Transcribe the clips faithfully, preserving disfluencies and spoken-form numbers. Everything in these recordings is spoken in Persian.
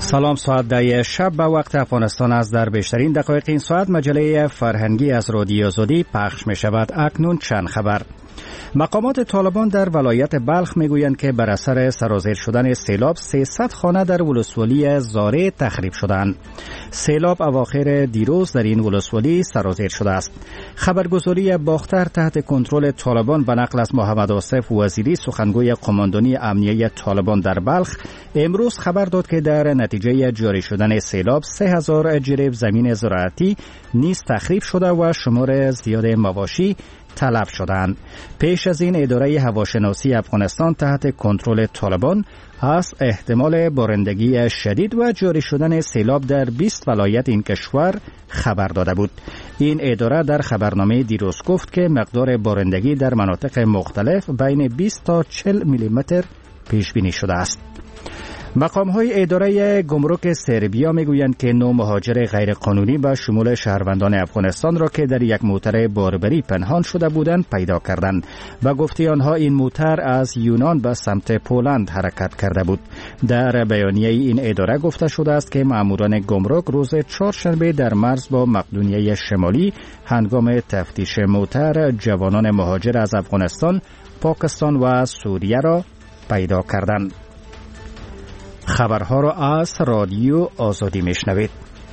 سلام، ساعت ده شب به وقت افغانستان است. در بیشترین دقایق این ساعت مجله فرهنگی از رادیو آزادی پخش می شود. اکنون چند خبر. مقامات طالبان در ولایت بلخ میگویند که بر اثر سرازیر شدن سیلاب سیصد خانه در ولسوالی زاره تخریب شدند. سیلاب اواخر دیروز در این ولسوالی سرازیر شده است. خبرگزاری باختر تحت کنترل طالبان به نقل از محمد آصف وزیری سخنگوی قماندانی امنیه طالبان در بلخ امروز خبر داد که در نتیجه جاری شدن سیلاب سه هزار جریب زمین زراعتی نیز تخریب شده و شمار زیاد مواشی تلف شدند. پیش از این اداره هواشناسی افغانستان تحت کنترل طالبان از احتمال بارندگی شدید و جاری شدن سیلاب در بیست ولایت این کشور خبر داده بود. این اداره در خبرنامه دیروز گفت که مقدار بارندگی در مناطق مختلف بین بیست تا چهل میلی متر پیش بینی شده است. مقام‌های اداره گمرک سربیا میگویند که نو مهاجر غیرقانونی به شمول شهروندان افغانستان را که در یک موتر باربری پنهان شده بودند پیدا کردند. به گفته آنها این موتر از یونان به سمت پولند حرکت کرده بود. در بیانیه این اداره گفته شده است که ماموران گمرک روز چهارشنبه در مرز با مقدونیه شمالی هنگام تفتیش موتر جوانان مهاجر از افغانستان، پاکستان و سوریه را پیدا کردند. خبرها را از رادیو آزادی میشنوید.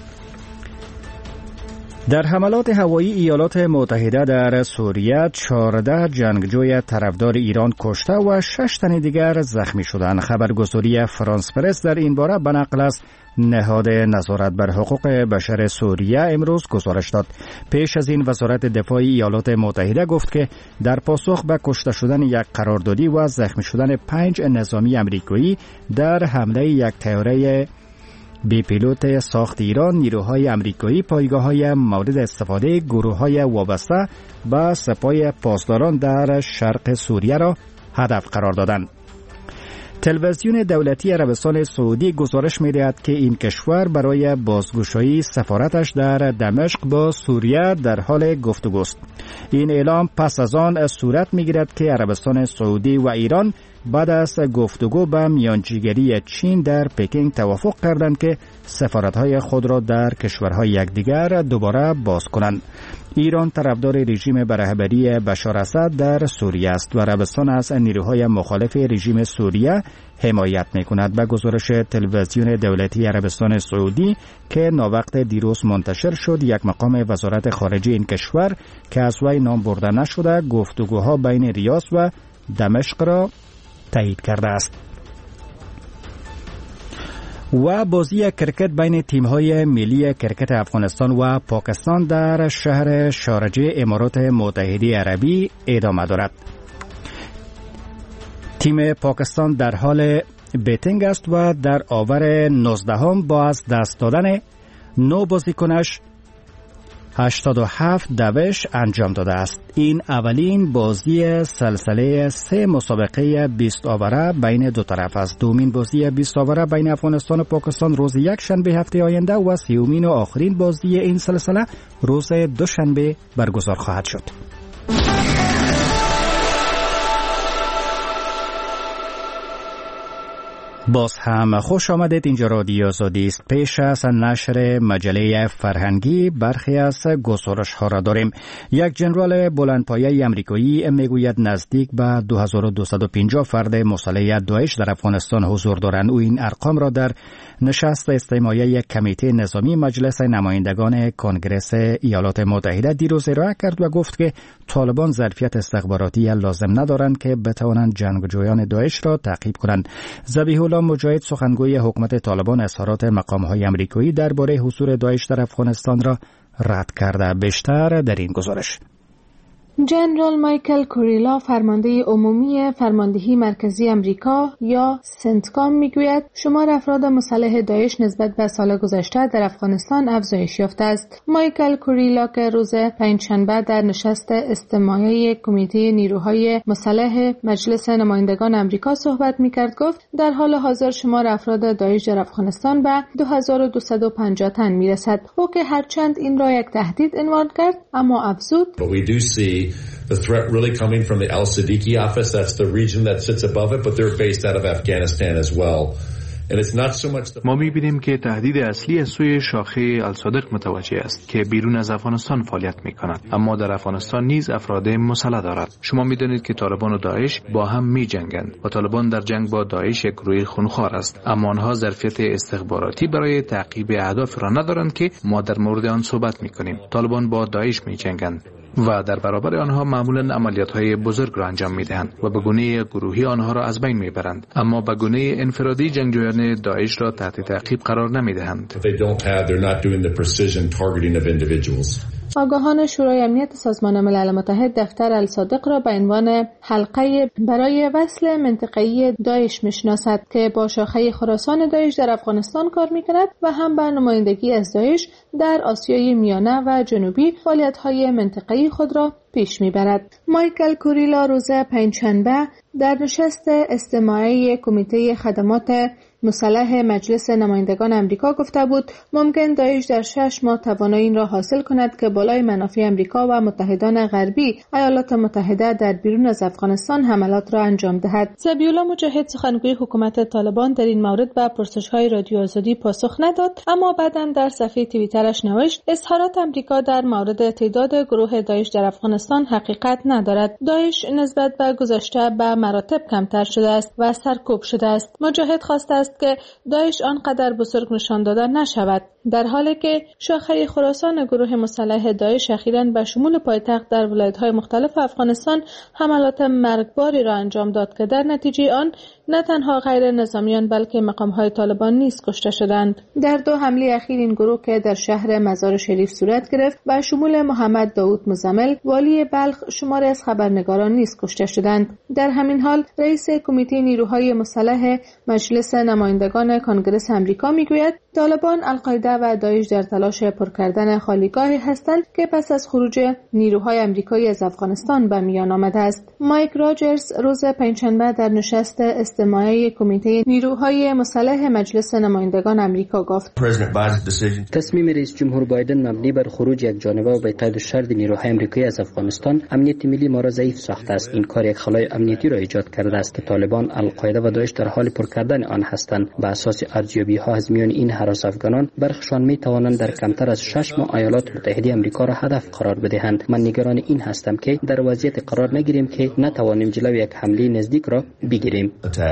در حملات هوایی ایالات متحده در سوریه چهارده جنگجوی طرفدار ایران کشته و شش تن دیگر زخمی شدند. خبرگزاری فرانس پرس در این باره به نقل از نهاد نظارت بر حقوق بشر سوریه امروز گزارش داد. پیش از این وزارت دفاع ایالات متحده گفت که در پاسخ به کشته شدن یک قراردادی و زخمی شدن پنج نظامی امریکایی در حمله یک طیاره بی پیلوت ساخت ایران، نیروهای امریکایی پایگاه‌های مورد استفاده گروه‌های وابسته به سپاه پاسداران در شرق سوریه را هدف قرار دادند. تلویزیون دولتی عربستان سعودی گزارش می‌دهد که این کشور برای بازگشایی سفارتش در دمشق با سوریه در حال گفتگوست. این اعلام پس از آن صورت می‌گیرد که عربستان سعودی و ایران بعد از گفتگو به میانجیگری چین در پکینگ توافق کردند که سفارت‌های خود را در کشورهای یکدیگر دوباره باز کنند. ایران طرفدار رژیم به رهبری بشار اسد در سوریه است و عربستان از نیروهای مخالف رژیم سوریه حمایت می‌کند. به گزارش تلویزیون دولتی عربستان سعودی که ناوقت دیروز منتشر شد، یک مقام وزارت خارجه این کشور که از وی نام برده نشده گفتگوها بین ریاض و دمشق را تایید کرده است. و بازی کرکت بین تیم‌های ملی کرکت افغانستان و پاکستان در شهر شارجه امارات متحده عربی ادامه دارد. تیم پاکستان در حال بیتینگ است و در آور نوزدهم با از دست دادن نو بازیکنش هشتاد و هفت دوش انجام داده است. این اولین بازی سلسله سه مسابقه بیست آوره بین دو طرف است. دومین بازی بیست آوره بین افغانستان و پاکستان روز یک شنبه هفته آینده و سیومین و آخرین بازی این سلسله روز دوشنبه برگزار خواهد شد. باز هم خوش آمدید. اینجا رادیو آزادی است. پیش از نشر مجله فرهنگی برخی از گزارش ها را داریم. یک جنرال بلندپایه امریکایی میگوید نزدیک به دو هزار و دویست و پنجاه فرد مسلح داعش در افغانستان حضور دارند. او این ارقام را در نشست استماعی کمیته نظامی مجلس نمایندگان کنگره ایالات متحده دیروز ارائه کرد و گفت که طالبان ظرفیت استخباراتی لازم ندارند که بتوانند جنگجویان داعش را تعقیب کنند. ذبیح الله مجاهد سخنگوی حکومت طالبان اظهارات مقام‌های امریکایی درباره حضور داعش در افغانستان را رد کرده. بیشتر در این گزارش. جنرال مایکل کوریلا فرمانده عمومی فرماندهی مرکزی امریکا یا سنتکام میگوید شمار افراد مسلح داعش نسبت به سال گذشته در افغانستان افزایش یافته است. مایکل کوریلا که روز پنجشنبه در نشست استماعی کمیته نیروهای مسلح مجلس نمایندگان امریکا صحبت میکرد گفت در حال حاضر شمار افراد داعش در افغانستان به دو هزار و دویست و پنجاه تن میرسد. او که هرچند این را یک تهدید عنوان کرد اما افزود the threat really coming from the Al-Siddiqui office. That's the region that sits above it, but they're based out of Afghanistan as well. ما می‌بینیم که تهدید اصلی از سوی شاخه الصادق متوجه است که بیرون از افغانستان فعالیت می‌کند، اما در افغانستان نیز افراد مسلح دارد. شما می‌دانید که طالبان و داعش با هم می‌جنگند و طالبان در جنگ با داعش یک گروه خونخوار است، اما آنها ظرفیت استخباراتی برای تعقیب اهداف را ندارند که ما در مورد آن صحبت می‌کنیم. طالبان با داعش می‌جنگند و در برابر آنها معمولا عملیات‌های بزرگ را انجام می‌دهند و به گونه گروهی آنها را از بین می‌برند، اما به گونه انفرادی جنگجویان داعش را تحت تعقیب قرار نمی‌دهند. آگاهان شورای امنیت سازمان ملل متحد دفتر الصادق را به عنوان حلقه برای وصل منطقه‌ای داعش می‌شناسد که با شاخه خراسان داعش در افغانستان کار می‌کند و هم به نمایندگی از داعش در آسیای میانه و جنوبی فعالیت‌های منطقه‌ای خود را پیش می‌برد. مایکل کوریلا روز پنجشنبه در نشست استماعی کمیته خدمات مسلح مجلس نمایندگان امریکا گفته بود ممکن داعش در شش ماه توانایی این را حاصل کند که بالای منافع امریکا و متحدان غربی ایالات متحده در بیرون از افغانستان حملات را انجام دهد. ذبیحالله مجاهد سخنگوی حکومت طالبان در این مورد به پرسش‌های رادیو آزادی پاسخ نداد، اما بعداً در صفحه توییترش نوشت اظهارات امریکا در مورد تعداد گروه داعش در افغانستان حقیقت ندارد. داعش نسبت به گذشته به مراتب کمتر شده است و سرکوب شده است. مجاهد خواسته است که داعش آنقدر بزرگ نشان داده نشود، در حالی که شاخه خراسان گروه مسلح داعش اخیراً به شمول پایتخت در ولایت‌های مختلف افغانستان حملات مرگباری را انجام داد که در نتیجه آن نه تنها غیر نظامیان بلکه مقام‌های طالبان نیز کشته شدند. در دو حمله اخیر این گروه که در شهر مزار شریف صورت گرفت به شمول محمد داوود مزمل والی بلخ شماری از خبرنگاران نیز کشته شدند. در همین حال رئیس کمیته نیروهای مسلح مجلس نمایندگان کانگرس امریکا میگوید طالبان، القاعده و داعش در تلاش پر کردن خالیگاهی هستند که پس از خروج نیروهای امریکایی از افغانستان به میان آمده است. مایک راجرز روز پنجشنبه در نشست استماعی کمیته نیروهای مسلح مجلس نمایندگان امریکا گفت تصمیم رئیس جمهور بایدن مبنی بر خروج یک جانبه و به قید شرط نیروهای امریکایی از افغانستان امنیت ملی ما را ضعیف ساخته است. این کار یک خلای امنیتی را ایجاد کرده است که طالبان، القاعده و داعش در حال پر کردن آن هستند. به اساس ارزیابی ها از میان این هراس افغانان برخشان می توانند در کمتر از شش ماه ایالات متحده آمریکا را هدف قرار بدهند. من نگران این هستم که در وضعیت قرار نگیریم که نتوانیم جلوی یک حمله نزدیک را بگیریم.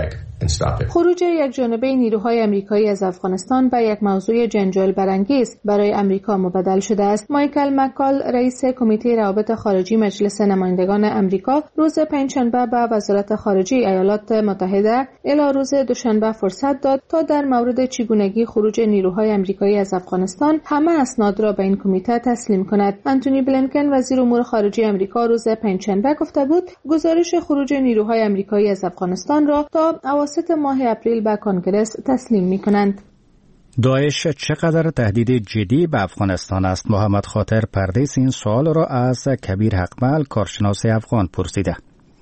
خروج یک جانبه نیروهای امریکایی از افغانستان به یک موضوع جنجال برانگیز برای امریکا مبدل شده است. مایکل مکال رئیس کمیته روابط خارجی مجلس نمایندگان امریکا روز پنجشنبه به وزارت خارجه ایالات متحده الی روز دوشنبه فرصت داد تا در مورد چگونگی خروج نیروهای امریکایی از افغانستان همه اسناد را به این کمیته تسلیم کند. انتونی بلینکن وزیر امور خارجه امریکا روز پنجشنبه گفته بود گزارش خروج نیروهای امریکایی از افغانستان را تا اواسط ماه اپریل به کنگرس تسلیم می‌کنند. داعش چقدر تهدید جدی به افغانستان است؟ محمد خاطر پردیس این سوال را از کبیر حقمل کارشناس افغان پرسیده.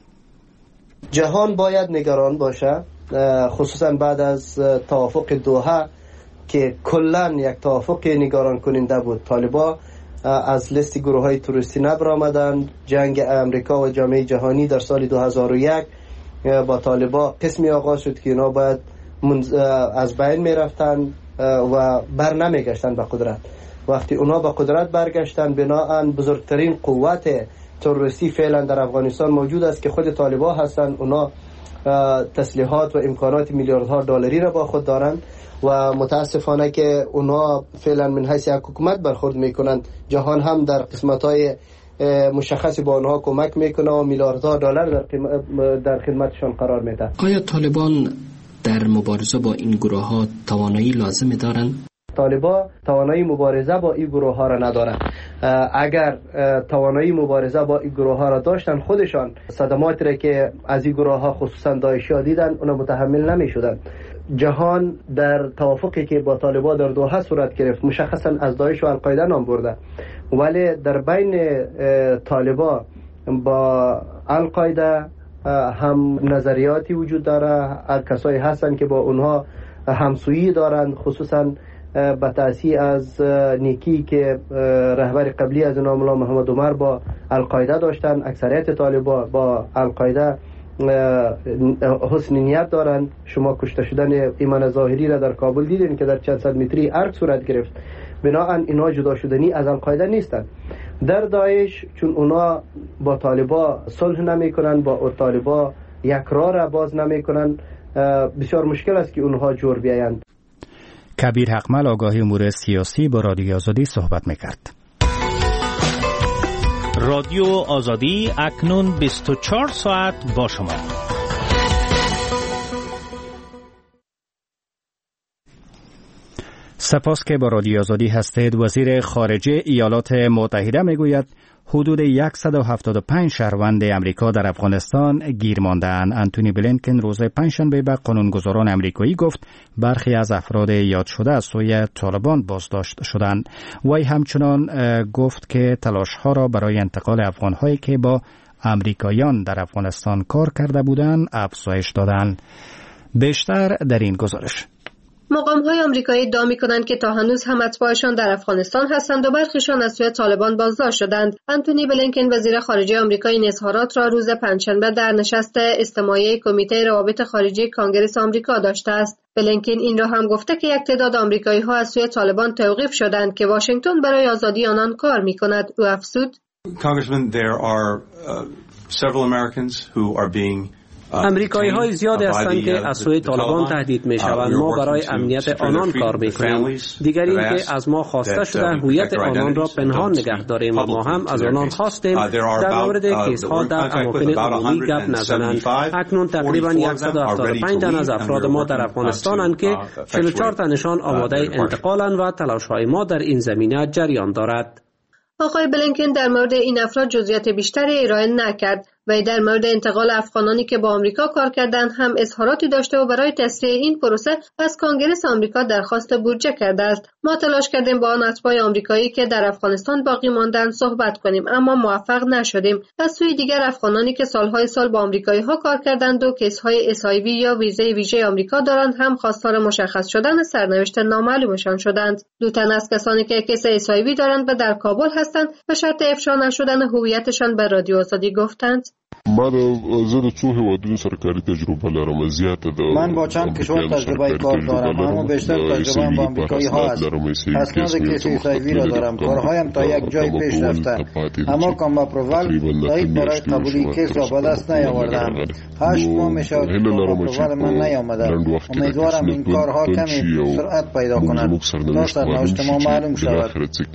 جهان باید نگران باشه، خصوصا بعد از توافق دوحه که کلاً یک توافق نگران کننده بود. طالبان از لیست گروه‌های تروریستی نبرآمدند. جنگ امریکا و جامعه جهانی در سال دو هزار و یک با طالبان قسمی آغاز شد که اینا باید از بین میرفتن و بر نمیگشتن به قدرت. وقتی اونا به قدرت برگشتن بناهن بزرگترین قوت تروریستی فعلا در افغانستان موجود است که خود طالبان هستند. اونا تسلیحات و امکانات میلیاردها دلاری را با خود دارند و متاسفانه که اونا فعلا من حیث یک حکومت برخورد میکنند. جهان هم در قسمت‌های مشخصی با آنها کمک میکنه و میلیاردها دلار در در خدمتشان قرار میده. آیا طالبان در مبارزه با این گروه ها توانایی لازم دارند؟ طالبان توانایی مبارزه با این گروه ها را ندارند. اگر توانایی مبارزه با این گروه ها را داشتن خودشان صدماتی را که از این گروه ها خصوصا داعشی ها دیدن اونا متحمل نمی شدن. جهان در توافقی که با طالبان در دوحه صورت گرفت مشخصا از داعش و القاعده نام برده، ولی در بین طالبان با القاعده هم نظریاتی وجود داره. کسایی هستن که با اونها همسویی دارند، خصوصا به تأثیر از نیکی که رهبر قبلی از اونها مولا محمد عمر با القاعده داشتن. اکثریت طالبان با القاعده حسن نیت دارند. شما کشته شدن ایمان ظاهری را در کابل دیدین که در چند صد متری ارگ صورت گرفت. بنابراین اینا جدا شدنی از القاعده نیستند. در داعش چون اونا با طالبا صلح نمی کنن، با طالبا یک راه را باز نمی کنن، بسیار مشکل است که اونها جور بیایند. کبیر حقمل آگاهی امور سیاسی با رادیو آزادی صحبت میکرد. رادیو آزادی اکنون بیست و چهار ساعت با شما. سپاس که با رادیو آزادی هستید. وزیر خارجه ایالات متحده میگوید حدود صد و هفتاد و پنج شهروند امریکا در افغانستان گیر مانده‌اند. آنتونی بلینکن روز پنجشنبه به قانونگذاران امریکایی گفت برخی از افراد یاد شده از سوی طالبان بازداشت شدند. وی همچنان گفت که تلاش‌ها را برای انتقال افغان‌هایی که با امریکاییان در افغانستان کار کرده بودند افزایش دادند. بیشتر در این گزارش. مقام‌های آمریکایی ادعا می‌کنند که تا هنوز هم اتباعشان در افغانستان هستند و برخیشان از سوی طالبان بازداشت شدند. آنتونی بلینکن وزیر خارجه آمریکا این اظهارات را روز پنجشنبه در نشست اجتماعی کمیته روابط خارجی کانگرس آمریکا داشته است. بلینکن این را هم گفته که یک تعداد آمریکایی‌ها از سوی طالبان توقیف شدند که واشنگتن برای آزادی آنان کار می‌کند. او افزود: Congressman, there are uh, several Americans who are being امریکایی های زیادی هستند که از سوی طالبان تهدید می شوند. ما برای امنیت آنان کار می کنیم. دیگر این که از ما خواسته شده هویت آنان را پنهان نگه داریم و ما هم از آنان خواستیم در مورد کیس ها در اماکن عمومی گپ نزنند. اکنون تقریبا صد و هفتاد و پنج تن از افراد ما در افغانستانند که چهل و چهار تنشان آماده انتقالند و تلاش های ما در این زمینه جریان دارد. آقای بلینکن در مورد این افراد جزئیات بیشتری ارائه نکرد و در مورد انتقال افغانانی که با آمریکا کار کردند هم اظهاراتی داشته و برای تسریع این پروسه از کانگرس آمریکا درخواست بودجه کرده است. ما تلاش کردیم با آن اتباع آمریکایی که در افغانستان باقی ماندند صحبت کنیم اما موفق نشدیم. از سوی دیگر افغانانی که سالهای سال با آمریکایی‌ها کار کردند و کیس‌های اس آی وی یا ویزه ویژه آمریکا دارند هم خواستار مشخص شدن سرنوشت نامعلومشان شدند. دو تن از کسانی که کیس اس آی وی دارند و در کابل هستند به شرط افشا نشدن هویتشان به رادیو آزادی گفتند: من زه د څو هیوادونو سره کاري تجربه لرم زیاته ده. من با چند کشور تجربه کار دارم اما بیشتر تجربه با آمریکایی ها است. اسناد کیس ایسایوی را دارم. کارهایم تا یک جای پیش رفته اما کاماپروول تایید برای قبولی کیس را به دست نیاوردم. هشت ماه میشه کاماپروول من نیامده. امیدوارم این کارها کمی سرعت پیدا کند تا سرنوشت ما معلوم شود.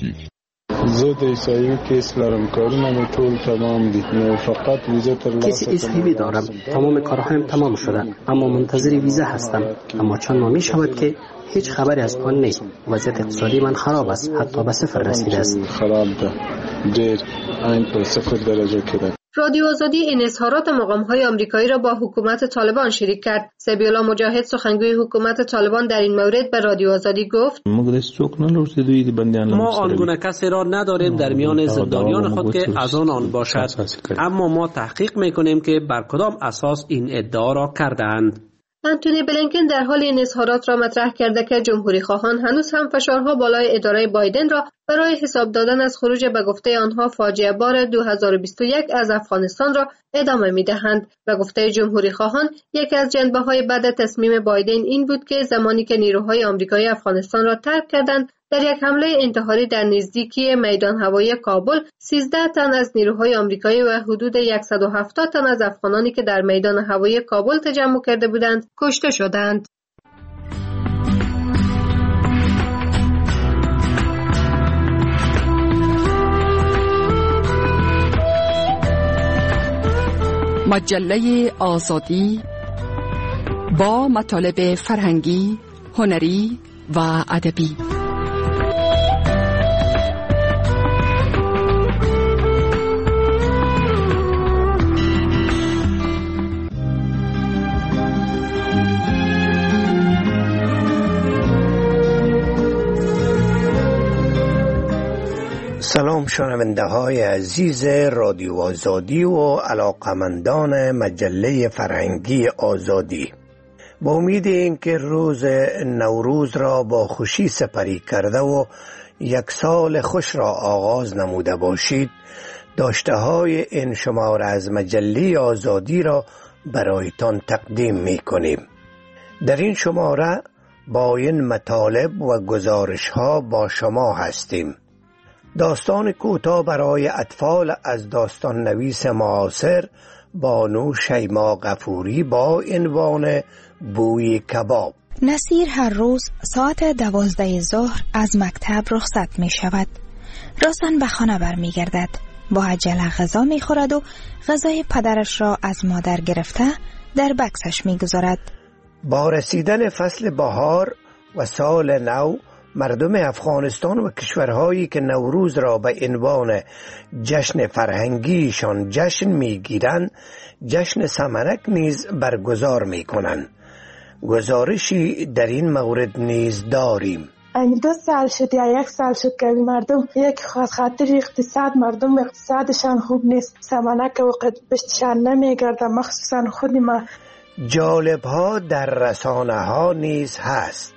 زه د ایسایوی کیس لرم. کارونم ټول تمام دي. نو فقط ویزه ترلاسه کیس ایسایوی دارم. تمام کارهایم تمام شده اما منتظر ویزه هستم. اما چند ماه می شود که هیچ خبری از آن نیست. وضعیت اقتصادی من خراب است. حتی به صفر رسیده است. خراب ده. دیر این به صفر درجه کرده. رادیو آزادی این اظهارات مقام‌های آمریکایی را با حکومت طالبان شریک کرد. سبی‌الله مجاهد سخنگوی حکومت طالبان در این مورد به رادیو آزادی گفت: ما آنگونه کسی را نداریم در میان زندانیان خود که از آن آن باشد، اما ما تحقیق می‌کنیم که بر کدام اساس این ادعا را کردند. آنتونی بلینکن در حال این اظهارات را مطرح کرده که جمهوری خواهان هنوز هم فشارها بالای اداره بایدن را برای حساب دادن از خروج به گفته آنها فاجعه بار دو هزار و بیست و یک از افغانستان را ادامه می‌دهند. به گفته جمهوری خواهان یکی از جنبه‌های بعد تصمیم بایدن این بود که زمانی که نیروهای آمریکایی افغانستان را ترک کردند در یک حمله انتحاری در نزدیکی میدان هوایی کابل سیزده تن از نیروهای آمریکایی و حدود صد و هفتاد تن از افغانانی که در میدان هوایی کابل تجمع کرده بودند کشته شدند. مجله آزادی با مطالب فرهنگی، هنری و ادبی. سلام شنونده های عزیز رادیو آزادی و علاقمندان مجله فرهنگی آزادی. با امید این که روز نوروز را با خوشی سپری کرده و یک سال خوش را آغاز نموده باشید، داشته های این شماره از مجله آزادی را برایتان تقدیم می کنیم. در این شماره با این مطالب و گزارش ها با شما هستیم. داستان کوتاه برای اطفال از داستان نویس معاصر بانو شیما غفوری با عنوان بوی کباب. نصیر هر روز ساعت دوازده ظهر از مکتب رخصت می شود. راسن به خانه بر می گردد. با عجله غذا می خورد و غذای پدرش را از مادر گرفته در بکسش می گذارد. با رسیدن فصل بهار و سال نو، مردم افغانستان و کشورهایی که نوروز را به عنوان جشن فرهنگیشان جشن می گیرند، جشن سمنک نیز برگزار می کنند. گزارشی در این مورد نیز داریم. این دو سال شد یا یک سال شد که مردم یک خاص خاطر اقتصاد، مردم اقتصادشان خوب نیست، سمنک و قدبشتشان نمیگرده، مخصوصا خود ما. جالب ها در رسانه ها نیز هست.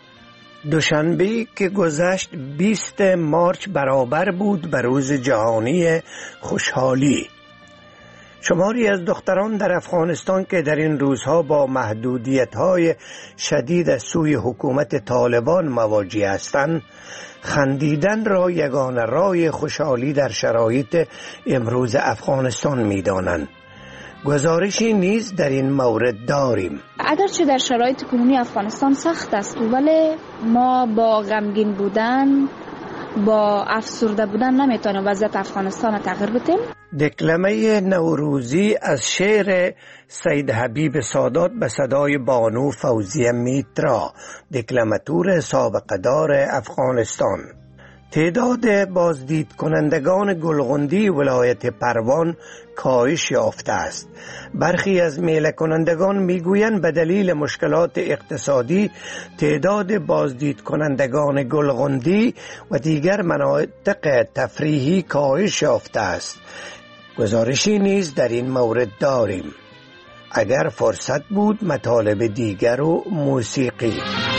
دوشنبه که گذشت بیست مارچ برابر بود به روز جهانی خوشحالی. شماری از دختران در افغانستان که در این روزها با محدودیت‌های شدید از سوی حکومت طالبان مواجه هستند، خندیدن را یگانه راه خوشحالی در شرایط امروز افغانستان می‌دانند. گزارشی نیز در این مورد داریم. اگرچه در شرایط کنونی افغانستان سخت است، ولی ما با غمگین بودن، با افسرده بودن نمیتونیم وضعیت افغانستان را تغییر بدیم. دکلمه نوروزی از شعر سید حبیب سادات به صدای بانو فوزیه میترا، دکلماتور سابقه دار افغانستان. تعداد بازدید کنندگان گلغندی ولایت پروان کاهش یافته است. برخی از میله کنندگان میگویند به دلیل مشکلات اقتصادی تعداد بازدید کنندگان گلغندی و دیگر مناطق تفریحی کاهش یافته است. گزارشی نیز در این مورد داریم. اگر فرصت بود مطالب دیگر و موسیقی.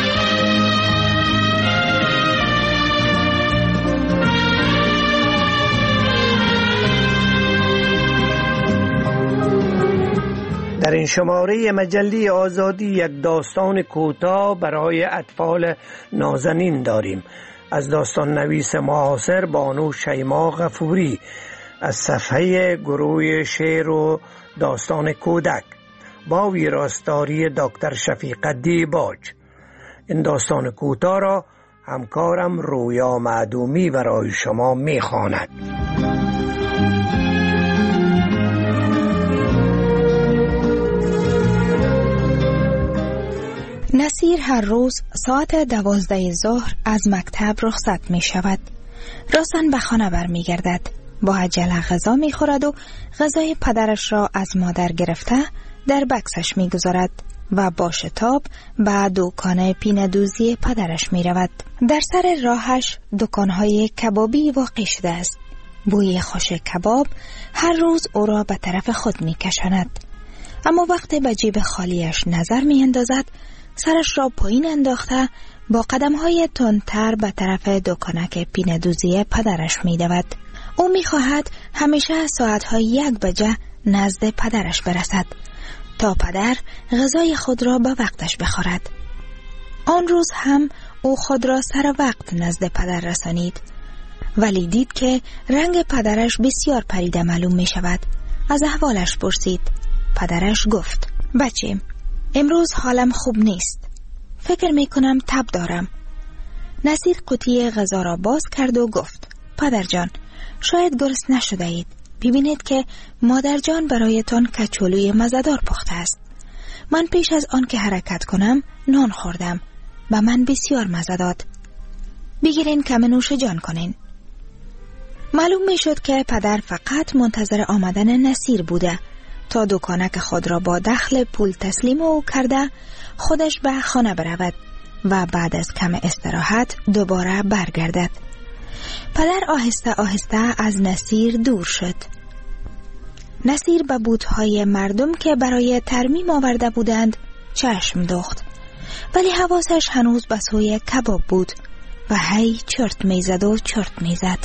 در این شماره مجله آزادی یک داستان کوتاه برای اطفال نازنین داریم از داستان نویس معاصر بانو شیما غفوری از صفحه گروه شعر و داستان کودک با ویراستاری دکتر شفیق دیباج. این داستان کوتاه را همکارم رویا معدومی برای شما می‌خواند. نصیر هر روز ساعت دوازده ظهر از مکتب رخصت می شود. راسن به خانه بر می گردد. با عجله غذا می خورد و غذای پدرش را از مادر گرفته در بکسش می گذارد و با شتاب به دکان پیندوزی پدرش می رود. در سر راهش دکانهای کبابی واقع شده است. بوی خوش کباب هر روز او را به طرف خود می کشاند. اما وقتی به جیب خالیش نظر می اندازد، سرش را پایین انداخته با قدم‌های تندتر به طرف دکانک پیندوزی پدرش می‌دود. او می‌خواهد همیشه ساعت‌های یک بجه نزد پدرش برسد تا پدر غذای خود را به وقتش بخورد. آن روز هم او خود را سر وقت نزد پدر رسانید، ولی دید که رنگ پدرش بسیار پریده معلوم می‌شود. از احوالش پرسید. پدرش گفت: بچه‌م، امروز حالم خوب نیست. فکر می کنم تب دارم. نصیر قوطی غذا را باز کرد و گفت: پدر جان، شاید گرسنه نشده اید. ببینید که مادر جان برایتان کچولوی مزه‌دار پخته است. من پیش از آن که حرکت کنم نان خوردم و من بسیار مزه داد. بگیرین کم نوش جان کنین. معلوم می شد که پدر فقط منتظر آمدن نصیر بوده تا دکانک خود را با دخل پول تسلیم او کرده خودش به خانه برود و بعد از کم استراحت دوباره برگردد. پدر آهسته آهسته از نصیر دور شد. نصیر به بوتهای مردم که برای ترمیم آورده بودند چشم دوخت، ولی حواسش هنوز به سوی کباب بود و هی چرت میزد و چرت میزد.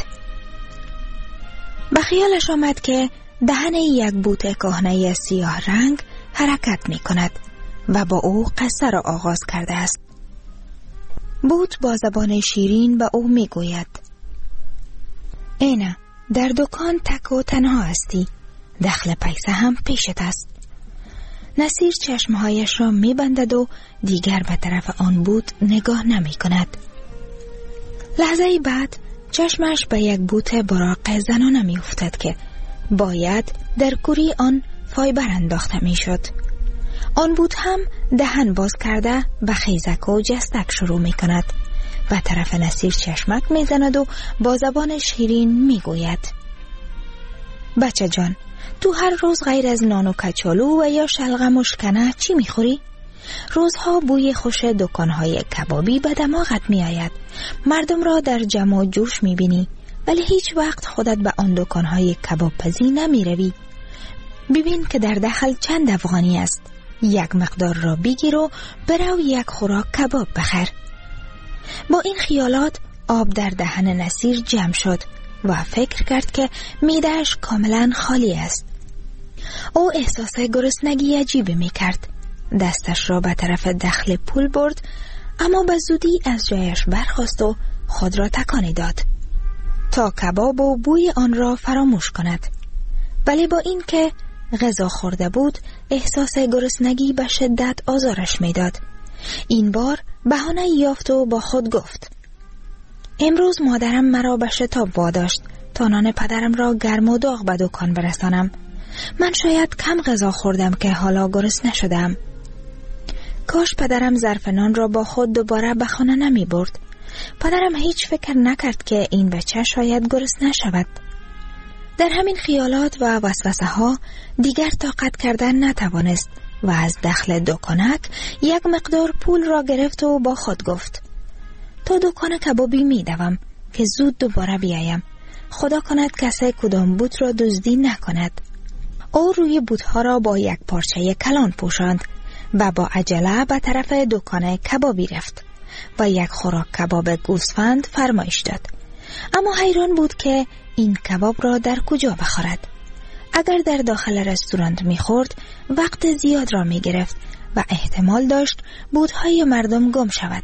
به خیالش آمد که دهن یک بوت کهنه سیاه رنگ حرکت می کند و با او قصه را آغاز کرده است. بوت با زبان شیرین به او می گوید: اینه در دکان تک و تنها هستی، دخل پیسه هم پیشت است. نصیر چشمهایش را می بندد و دیگر به طرف آن بوت نگاه نمی کند. لحظه بعد چشمش به یک بوت براق زنانه می افتد که باید در کوری آن فایبر انداخته می شد. آن بوت هم دهن باز کرده به خیزک و جستک شروع می کند. به طرف نصیر چشمک می زند و با زبان شیرین می گوید: بچه جان، تو هر روز غیر از نان و کچالو و یا شلغم و شکنه چی می خوری؟ روزها بوی خوش دکانهای کبابی به دماغت می آید. مردم را در جمع و جوش می بینی، ولی هیچ وقت خودت به آن دکانهای کباب پزی نمی روی. ببین که در داخل چند افغانی است. یک مقدار را بگیر و برو یک خوراک کباب بخر. با این خیالات آب در دهن نصیر جمع شد و فکر کرد که معده‌اش کاملا خالی است. او احساس گرسنگی عجیبی می کرد. دستش را به طرف دخل پول برد، اما به زودی از جایش برخاست و خود را تکانی داد تا کباب و بوی آن را فراموش کند. ولی با این که غذا خورده بود، احساس گرسنگی به شدت آزارش میداد. این بار بهانه یافت و با خود گفت: امروز مادرم مرا به شتاب واداشت تا نان پدرم را گرم و داغ به دکان برسانم. من شاید کم غذا خوردم که حالا گرسنه شدم. کاش پدرم ظرف نان را با خود دوباره به خانه نمی برد. پدرم هیچ فکر نکرد که این بچه شاید گرسنه شود. در همین خیالات و وسوسه ها دیگر طاقت کردن نتوانست و از دخل دکانک یک مقدار پول را گرفت و با خود گفت: تا دکان کبابی می دوم که زود دوباره بیایم. خدا کند کسی کدام بوت را دزدی نکند. او روی بوتها را با یک پارچه کلان پوشاند و با عجله به طرف دکان کبابی رفت و یک خوراک کباب گوسفند فرمایش داد. اما حیران بود که این کباب را در کجا بخورد. اگر در داخل رستوران میخورد وقت زیاد را میگرفت و احتمال داشت بوتهای مردم گم شود.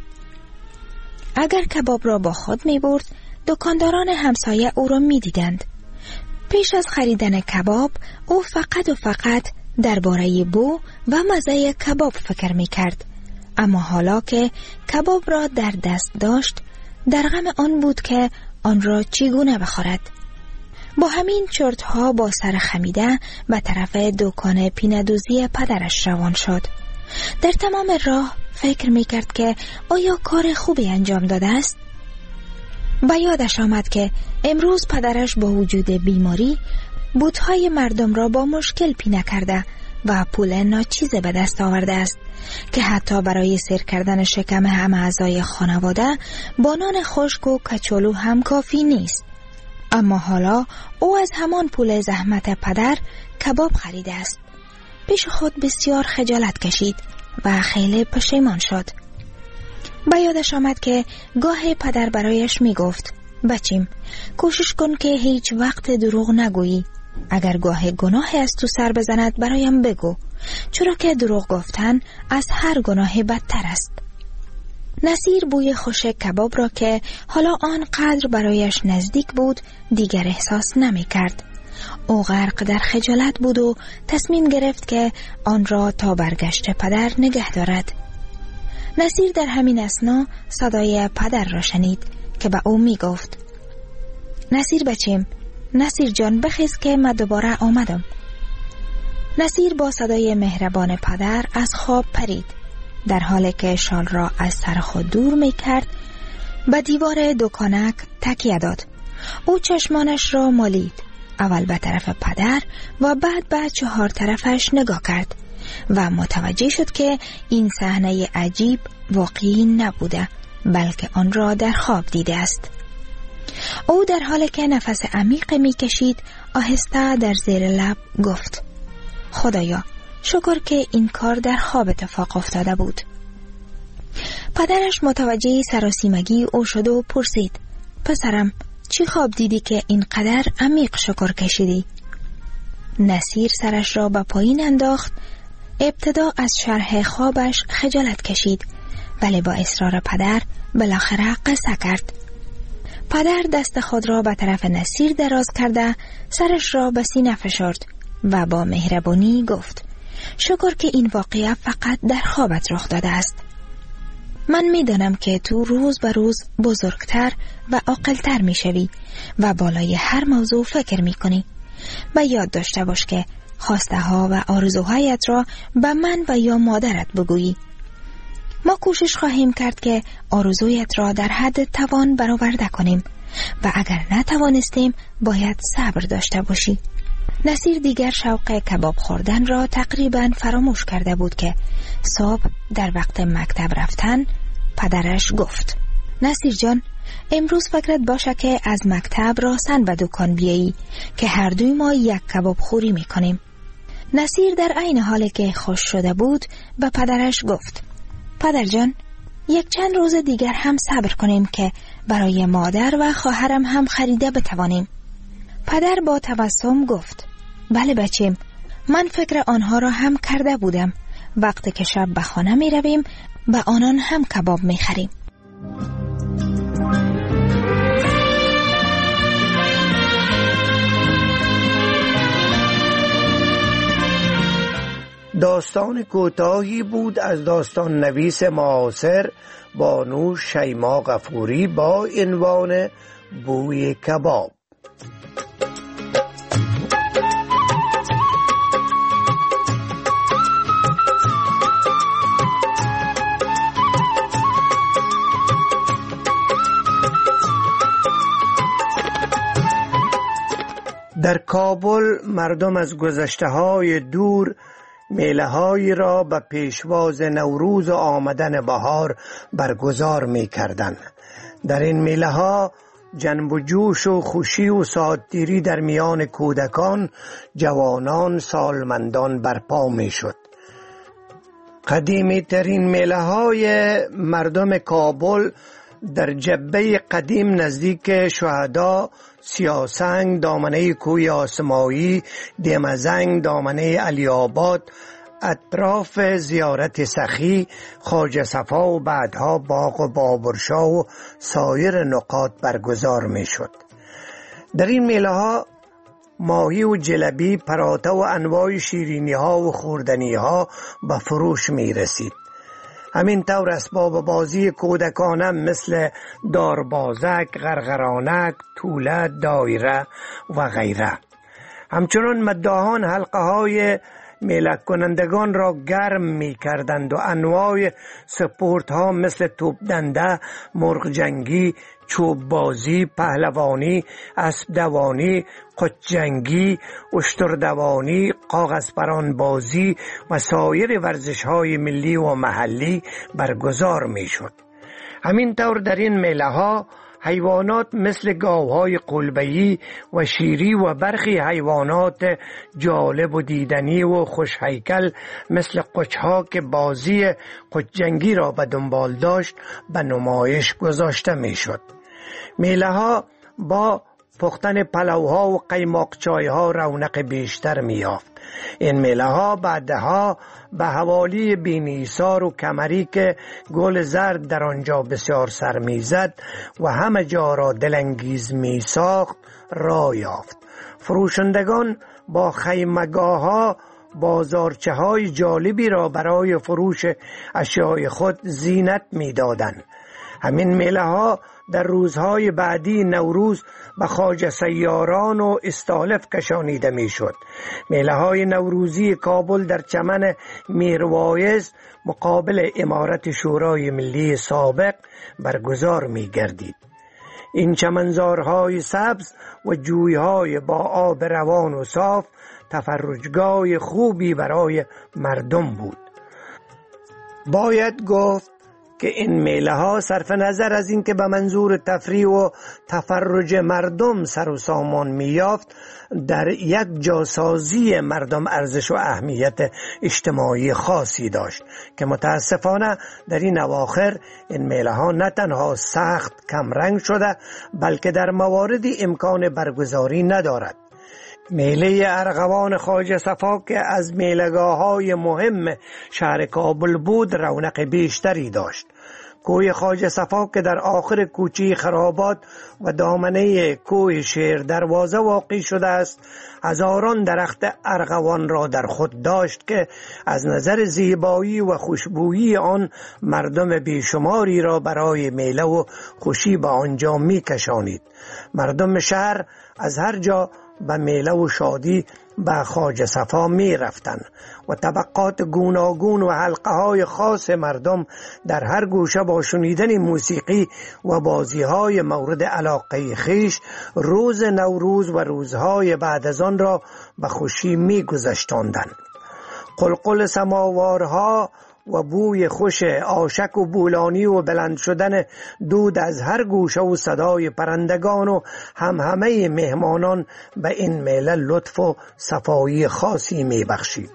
اگر کباب را با خود میبرد، دکانداران همسایه او را میدیدند. پیش از خریدن کباب او فقط و فقط درباره بو و مزه کباب فکر میکرد. اما حالا که کباب را در دست داشت، در غم آن بود که آن را چگونه بخورد. با همین چرتها با سر خمیده به طرف دکان پیندوزی پدرش روان شد. در تمام راه فکر میکرد که آیا کار خوبی انجام داده است؟ به یادش آمد که امروز پدرش با وجود بیماری بوتهای مردم را با مشکل پینه کرده و پول ناچیزه به دست آورده است که حتی برای سیر کردن شکم همه اعضای خانواده با نان خشک و کچالو هم کافی نیست. اما حالا او از همان پول زحمت پدر کباب خریده است. پیش خود بسیار خجالت کشید و خیلی پشیمان شد. به یادش آمد که گاه پدر برایش می گفت: بچیم، کوشش کن که هیچ وقت دروغ نگویی. اگر گاه گناهی از تو سر بزند برایم بگو، چرا که دروغ گفتن از هر گناه بدتر است. نصیر بوی خوش کباب را که حالا آنقدر برایش نزدیک بود دیگر احساس نمی کرد. او غرق در خجالت بود و تصمیم گرفت که آن را تا برگشت پدر نگه دارد. نصیر در همین اثنا صدای پدر را شنید که به او می گفت: نصیر بچیم، نصیر جان بخیز که من دوباره آمدم. نصیر با صدای مهربان پدر از خواب پرید. در حالی که شال را از سر خود دور می کرد به دیوار دکانک تکیه داد. او چشمانش را مالید. اول به طرف پدر و بعد به چهار طرفش نگاه کرد و متوجه شد که این صحنه عجیب واقعی نبوده، بلکه آن را در خواب دیده است. او در حالی که نفس عمیق می کشید آهسته در زیر لب گفت: خدایا شکر که این کار در خواب اتفاق افتاده بود. پدرش متوجه سراسیمگی او شد و پرسید: پسرم چی خواب دیدی که اینقدر عمیق شکر کشیدی؟ نصیر سرش را به پایین انداخت ابتدا از شرح خوابش خجالت کشید، ولی با اصرار پدر بالاخره قصه کرد. پدر دست خود را به طرف نصیر دراز کرده سرش را به سینه فشرد و با مهربانی گفت: شکر که این واقعه فقط در خوابت رخ داده است. من می دانم که تو روز به روز بزرگتر و عاقل‌تر می شوی و بالای هر موضوع فکر می کنی. و یاد داشته باش که خواسته ها و آرزوهایت را به من و یا مادرت بگویی. ما کوشش خواهیم کرد که آرزویت را در حد توان برآورده کنیم و اگر نتوانستیم باید صبر داشته باشی. نصیر دیگر شوق کباب خوردن را تقریبا فراموش کرده بود که صبح در وقت مکتب رفتن پدرش گفت: نصیر جان، امروز فکرت باشه که از مکتب راسن به دکان بیایی که هر دوی ما یک کباب خوری میکنیم. نصیر در عین حالی که خوش شده بود به پدرش گفت: پدر جان، یک چند روز دیگر هم صبر کنیم که برای مادر و خواهرم هم خریده بتوانیم. پدر با تبسم گفت: بله بچیم، من فکر آنها را هم کرده بودم. وقتی که شب به خانه می رویم به آنان هم کباب می خریم. داستان کوتاهی بود از داستان نویس معاصر بانو شیما غفوری با عنوان بوی کباب. در کابل مردم از گذشته های دور میله هایی را به پیشواز نوروز و آمدن بهار برگزار می کردن. در این میله ها جنب و جوش و خوشی و ساعتگیری در میان کودکان، جوانان، سالمندان برپا می شد. قدیمی ترین میله های مردم کابل در جبه قدیم نزدیک شهدا، سیاسنگ دامنه کوی آسمایی، دیمزنگ دامنه علی آباد، اطراف زیارت سخی، خواجه صفا و بعدها باغ و بابرشاه و سایر نقاط برگزار می شد. در این میله ها ماهی و جلبی، پراته و انواع شیرینی ها و خوردنی ها به فروش می رسید. همین طور اسباب بازی کودکانه مثل داربازک، غرغرانک، توله، دایره و غیره. همچنان مداحان حلقه های میله کنندگان را گرم می کردند و انواع سپورت ها مثل توپ دنده، مرغ جنگی، چوب بازی، پهلوانی، اسب دوانی، قچ جنگی، اشتر دوانی، کاغذ پران بازی و سایر ورزش های ملی و محلی برگزار می شد. همین طور در این میله ها حیوانات مثل گاوهای قلبه‌ای و شیری و برخی حیوانات جالب و دیدنی و خوش هیکل مثل قچها که بازی قچ جنگی را به دنبال داشت به نمایش گذاشته می شد. میله ها با پختن پلوها و قیماق چایها رونق بیشتر می یافت. این میله ها بعدها به حوالی بینیسار و کمری که گل زرد در آنجا بسیار سر می زد و همه جا را دلانگیز می ساخت راه یافت. فروشندگان با خیمگاه ها بازارچه های جالبی را برای فروش اشیاء خود زینت می دادند. همین میله ها در روزهای بعدی نوروز به خواجه سیاران و استالف کشانیده می شد. میله های نوروزی کابل در چمن میروایز مقابل امارت شورای ملی سابق برگزار می گردید. این چمنزارهای سبز و جویهای با آب روان و صاف تفرجگاه خوبی برای مردم بود. باید گفت که این میله ها صرف نظر از اینکه به منظور تفریح و تفرج مردم سر و سامان می یافت، در یک جاسازی مردم ارزش و اهمیت اجتماعی خاصی داشت که متاسفانه در این اواخر این میله ها نه تنها سخت کم رنگ شده بلکه در مواردی امکان برگزاری ندارد. میله ارغوان خواجه صفا که از میله‌گاه های مهم شهر کابل بود رونق بیشتری داشت. کوه خواجه صفا که در آخر کوچه خرابات و دامنه کوه شیر دروازه واقع شده است، هزاران درخت ارغوان را در خود داشت که از نظر زیبایی و خوشبویی آن مردم بیشماری را برای میله و خوشی به آنجا می کشانید. مردم شهر از هر جا به میله و شادی به خواجه صفا می رفتن و طبقات گوناگون و حلقه های خاص مردم در هر گوشه با شنیدن موسیقی و بازی های مورد علاقه خیش روز نوروز و روزهای بعد از آن را به خوشی می گذشتاندند. قلقل سماوارها و بوی خوش آشک و بولانی و بلند شدن دود از هر گوشه و صدای پرندگان و هم همه مهمانان به این میله لطف و صفایی خاصی می بخشید.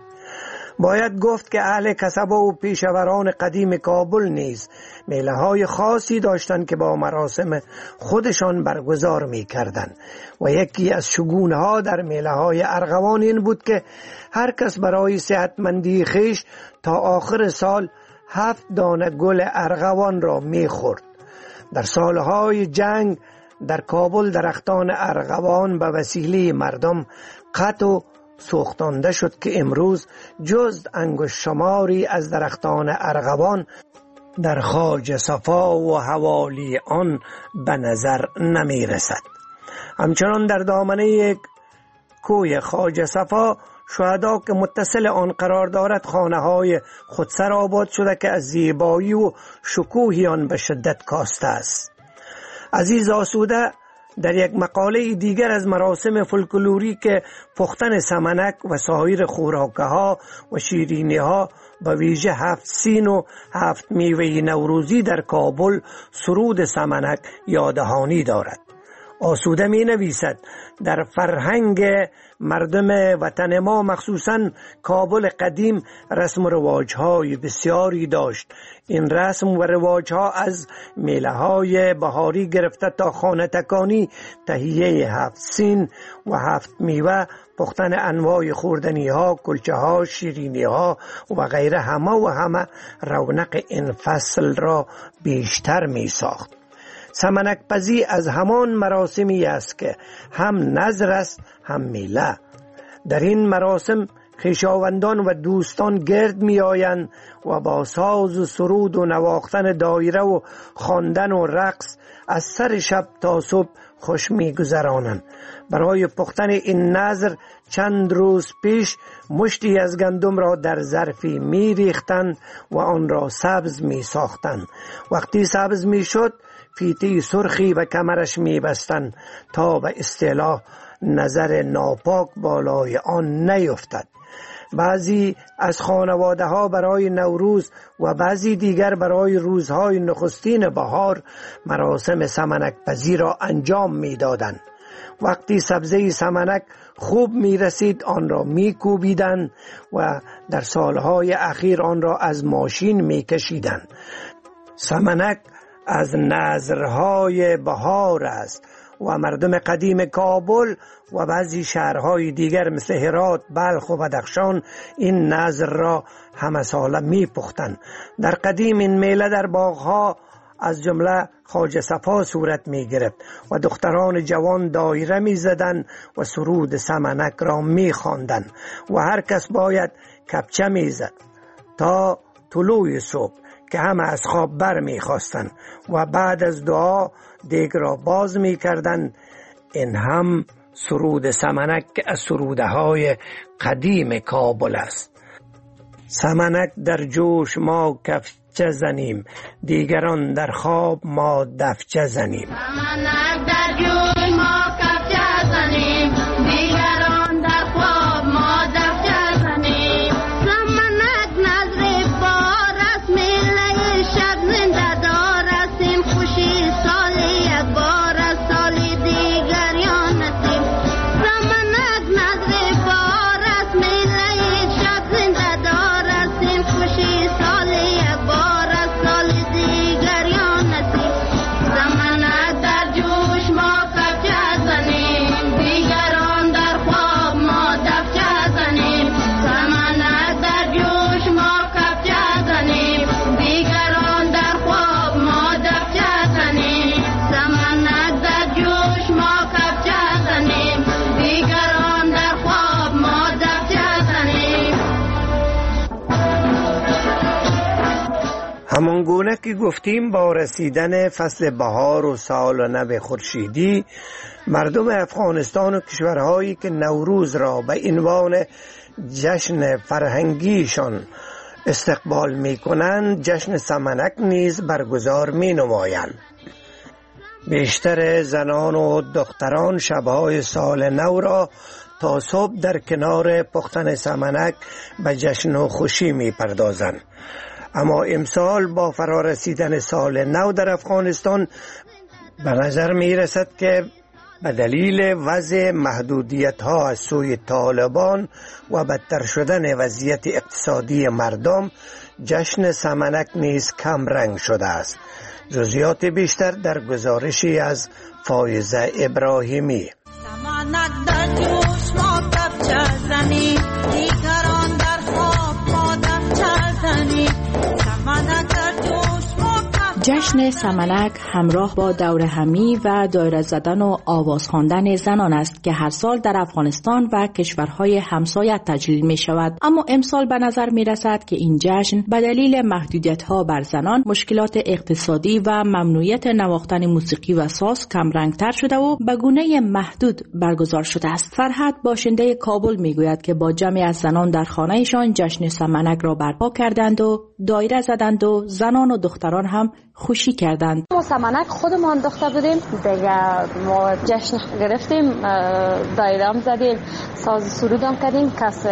باید گفت که اهل کسبه و پیشوران قدیم کابل نیز میله های خاصی داشتند که با مراسم خودشان برگزار می کردند و یکی از شگونه ها در میله های ارغوان این بود که هر کس برای صحتمندی خیش تا آخر سال هفت دانه گل ارغوان را می خورد. در سالهای جنگ در کابل درختان ارغوان به وسیله مردم قطع و سوختانده شد که امروز جز انگشت شماری از درختان ارغوان در خواجه صفا و حوالی آن به نظر نمی رسد. همچنان در دامنه یک کوه خواجه صفا شهدا که متصل آن قرار دارد خانه های خودسر آباد شده که از زیبایی و شکوهی آن به شدت کاسته است. عزیز آسوده در یک مقاله دیگر از مراسم فولکلوری که پختن سمنک و سایر خوراکه ها و شیرینی ها به ویژه هفت سین و هفت میوه نوروزی در کابل سرود سمنک یادهانی دارد. آسوده می نویسد در فرهنگ مردم وطن ما مخصوصاً کابل قدیم رسم و رواج‌های بسیاری داشت. این رسم و رواج‌ها از میله‌های بهاری گرفته تا خانه تکانی، تهیه هفت سین و هفت میوه، پختن انواع خوردنی‌ها، کلچه‌ها، شیرینی‌ها و غیره همه و همه رونق این فصل را بیشتر می‌ساخت. سمنک پزی از همان مراسمی است که هم نذر است هم میله. در این مراسم خویشاوندان و دوستان گرد می آیند و با ساز و سرود و نواختن دایره و خواندن و رقص از سر شب تا صبح خوش می گذرانند. برای پختن این نذر چند روز پیش مشتی از گندم را در ظرفی می ریختند و آن را سبز می ساختند. وقتی سبز می شد فیتی سرخی و کمرش می بستند تا به اصطلاح نظر ناپاک بالای آن نیفتد. بعضی از خانواده ها برای نوروز و بعضی دیگر برای روزهای نخستین بهار مراسم سمنک پزی را انجام می دادند. وقتی سبزه سمنک خوب می رسید آن را می کوبیدند و در سالهای اخیر آن را از ماشین می کشیدند. سمنک از نذرهای بهار است و مردم قدیم کابل و بعضی شهرهای دیگر مثل هرات، بلخ و بدخشان این نذر را همه ساله می پختند. در قدیم این میله در باغها از جمله خواجه صفا صورت می گرفت و دختران جوان دایره می زدند و سرود سمنک را می خواندند و هر کس باید کپچه می زد تا طلوع صبح که همه از خواب بر می خواستند و بعد از دعا دیگ را باز می کردند. این هم سرود سمنک که از سروده های قدیم کابل است. سمنک در جوش ما کفچه زنیم، دیگران در خواب ما دفچه زنیم. سمنک در جوش ما کفچه زنیم، دیگران در خواب ما دفچه زنیم. سمنک نظر بار است، میله شب زنده دار است. این خوشی سال یک بار است، سالی دیگر یا نسیم. سمنک نظر بار است، میله شب زنده دار است. این خوشی سال یک بار است، سال دیگر یا نسیم. سمنک در جوش ما آنگونه که گفتیم با رسیدن فصل بهار و سال نو خورشیدی مردم افغانستان و کشورهایی که نوروز را به عنوان جشن فرهنگیشان استقبال می کنند جشن سمنک نیز برگزار می نمایند. بیشتر زنان و دختران شبهای سال نو را تا صبح در کنار پختن سمنک به جشن و خوشی می پردازند. اما امسال با فرارسیدن سال نو در افغانستان به نظر می رسد که به دلیل وضع محدودیت ها از سوی طالبان و بدتر شدن وضعیت اقتصادی مردم جشن سمنک نیز کم رنگ شده است. جزئیات بیشتر در گزارشی از فایزه ابراهیمی. سمنک در جوش ما کفچه زنی دیگران در خواب ما دفتر زنی سمنک در جوش ما. جشن سمنک همراه با دور همی و دایره زدن و آواز خواندن زنان است که هر سال در افغانستان و کشورهای همسایه تجلیل می شود. اما امسال به نظر می رسد که این جشن به دلیل محدودیت ها بر زنان، مشکلات اقتصادی و ممنوعیت نواختن موسیقی و ساز کم رنگ تر شده و به گونه محدود برگزار شده است. فرحت باشنده کابل می گوید که با جمعی از زنان در خانهشان جشن سمنک را برپا کردند و دایره زدند و زنان و دختران هم خوشی کردند. ما سمنک خودمان انداخته بودیم دیگه، ما جشن گرفتیم، دایره هم زدیم، ساز سرود هم کردیم. کس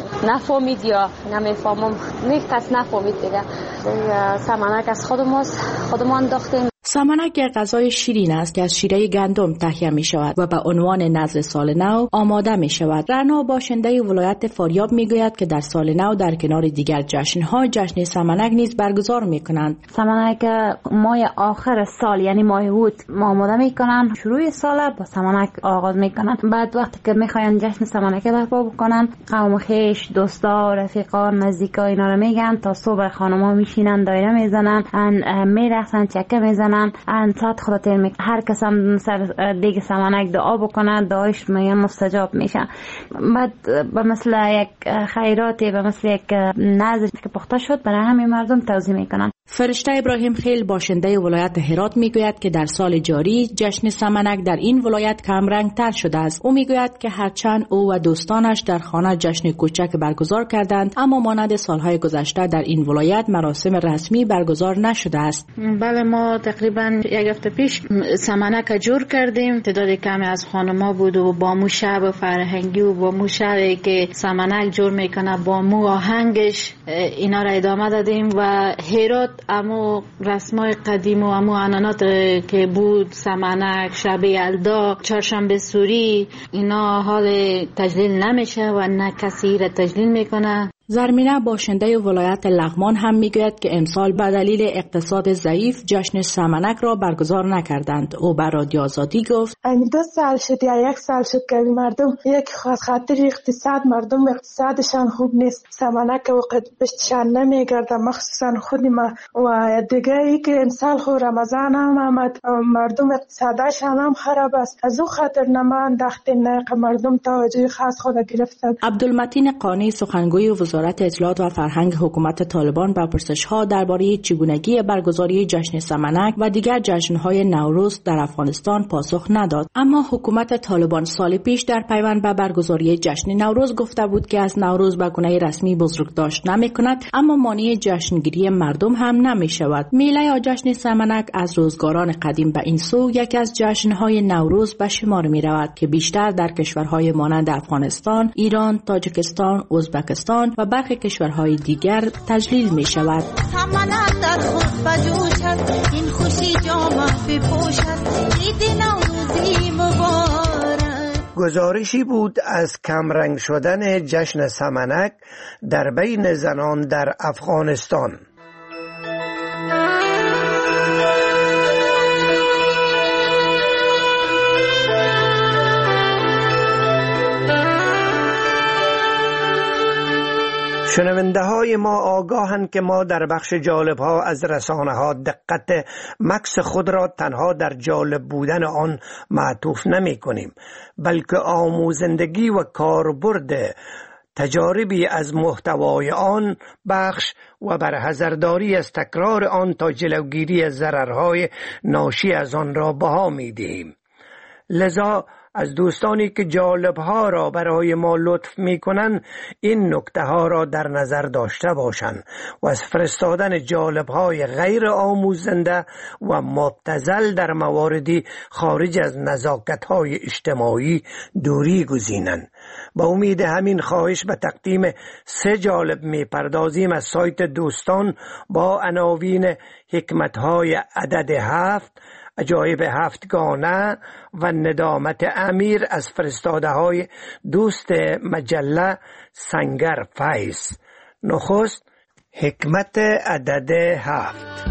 نفهمید یا نمیفهمم نه کس نفهمید دیگه. دیگه سمنک از خودمان خودمان انداختیم. سمنک یک غذای شیرین است که از شیره گندم تهیه می شود و به عنوان نذر سال نو آماده می شود. رنا باشنده ولایت فاریاب می گوید که در سال نو در کنار دیگر جشن‌ها جشن سمنک نیز برگزار می کنند. سمنک ماه آخر سال یعنی ماه اوت ما آماده می کنند. شروع سال با سمنک آغاز می کنند. بعد وقتی که می خواهند جشن سمنک برپا بکنند، قوم خویش، دوستا، رفیقا، نزدیکا اینا رو میگن تا صبح خانم‌ها میشینن دایره میزنن، میرقصن، چکه میزنن، ان ساعت خاطر می هر کس هم سر دیگ سمنک دعا بکنه، دعایش میان مستجاب میشه. بعد به مثل یک خیراتی، به مثل یک نذری که پخته شد برای همه مردم توزیع میکنن. فرشته ابراهیم خیل باشنده ولایت هرات میگوید که در سال جاری جشن سمنک در این ولایت کم رنگ تر شده است. او میگوید که هرچند او و دوستانش در خانه جشن کوچک برگزار کردند، اما مانند سالهای گذشته در این ولایت مراسم رسمی برگزار نشده است. بله، ما تقریبا یک هفته پیش سمنک جور کردیم. تعداد کمی از خانما بود و با مو شب فرهنگی و با مو شبی که سمنک جور میکنه با مو آهنگش اینا را ادامه دادیم و هرات امو رسمای قدیم و امو عنعنات که بود، سمنک، شب یلدا، چهارشنبه سوری، اینا حال تجلیل نمیشه و نه کسی را تجلیل میکنه. زرمینه باشنده ولایت لغمان هم میگوید که امسال به دلیل اقتصاد ضعیف جشن سمنک را برگزار نکردند. او به رادیو آزادی گفت این دو سال شد یا یک سال شد که مردم یک خاطر اقتصاد مردم اقتصادشان خوب نیست، سمنک وقت بشتشان نمیگرده، مخصوصا خود ما. و دیگه ای که امسال خو رمضان هم آمد، مردم اقتصادشان هم خراب است، از او خاطر نما انداختیم، نه مردم توجه خاص خود گرفتند. عبدالمتین قانی سخنگوی وزارت اطلاعات و فرهنگ حکومت طالبان با پرسش‌ها درباره چگونگی برگزاری جشن سمنک و دیگر جشن‌های نوروز در افغانستان پاسخ نداد. اما حکومت طالبان سال پیش در پیوند به برگزاری جشن نوروز گفته بود که از نوروز به گونه رسمی بزرگداشت نمی‌کند، اما مانع جشنگیری مردم هم نمی‌شود. میله یا جشن سمنک از روزگاران قدیم به این سو یکی از جشن‌های نوروز به شمار می‌رود که بیشتر در کشورهای مانند افغانستان، ایران، تاجیکستان، ازبکستان و برخی کشورهای دیگر تجلیل می شود. این خوشی جامه بپوشد، عید نوروزی مبارک. گزارشی بود از کمرنگ شدن جشن سمنک در بین زنان در افغانستان. شنونده های ما آگاهند که ما در بخش جالب ها از رسانه ها دقت مکس خود را تنها در جالب بودن آن معطوف نمی کنیم، بلکه آموزندگی و کاربرد تجاربی از محتوای آن بخش و برحذرداری از تکرار آن تا جلوگیری از ضررهای ناشی از آن را بها می‌دهیم. لذا از دوستانی که جالب‌ها را برای ما لطف می‌کنند این نکته‌ها را در نظر داشته باشند و از فرستادن جالب‌های غیر آموزنده و مبتذل در مواردی خارج از نزاکت‌های اجتماعی دوری گزینند. با امید همین خواهش به تقدیم سه جالب می‌پردازیم از سایت دوستان با عناوین حکمت‌های عدد هفت، عجایب هفتگانه و ندامت امیر از فرستاده های دوست مجله سنگر فیض. نخست حکمت عدد هفت.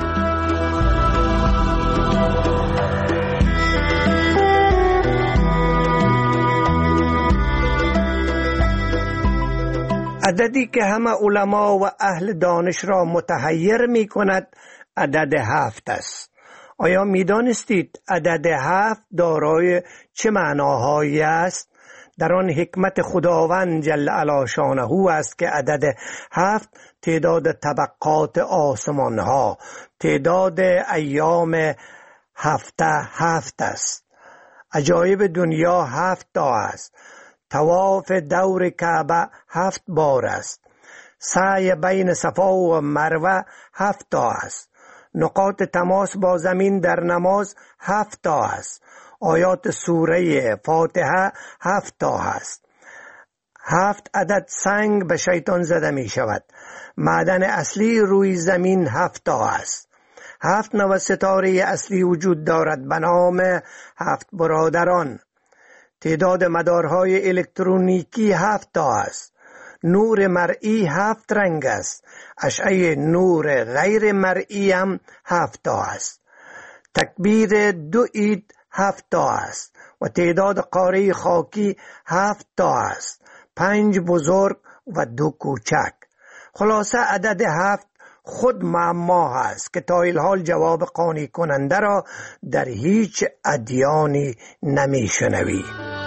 عددی که همه علما و اهل دانش را متحیر می کند عدد هفت است. آیا می دانستید عدد هفت دارای چه معناهایی است؟ در آن حکمت خداوند جل علی شانه است که عدد هفت تعداد طبقات آسمان ها، تعداد ایام هفته هفت است. عجایب دنیا هفت تا است. طواف دور کعبه هفت بار است. سعی بین صفا و مروه هفت تا است. نقاط تماس با زمین در نماز هفت تا است. آیات سوره فاتحه هفت تا است. هفت عدد سنگ به شیطان زده می شود. معدن اصلی روی زمین هفت تا است. هفت نوع ستاره اصلی وجود دارد به نام هفت برادران. تعداد مدارهای الکترونیکی هفت تا است. نور مرئی هفت رنگ است. اشعه نور غیر مرئی هم هفت تا است. تکبیر دو عید هفت تا است و تعداد قاره خاکی هفت تا است. پنج بزرگ و دو کوچک. خلاصه عدد هفت خود معما است که تا الحال جواب قانع کننده را در هیچ ادیانی نمی شنوی.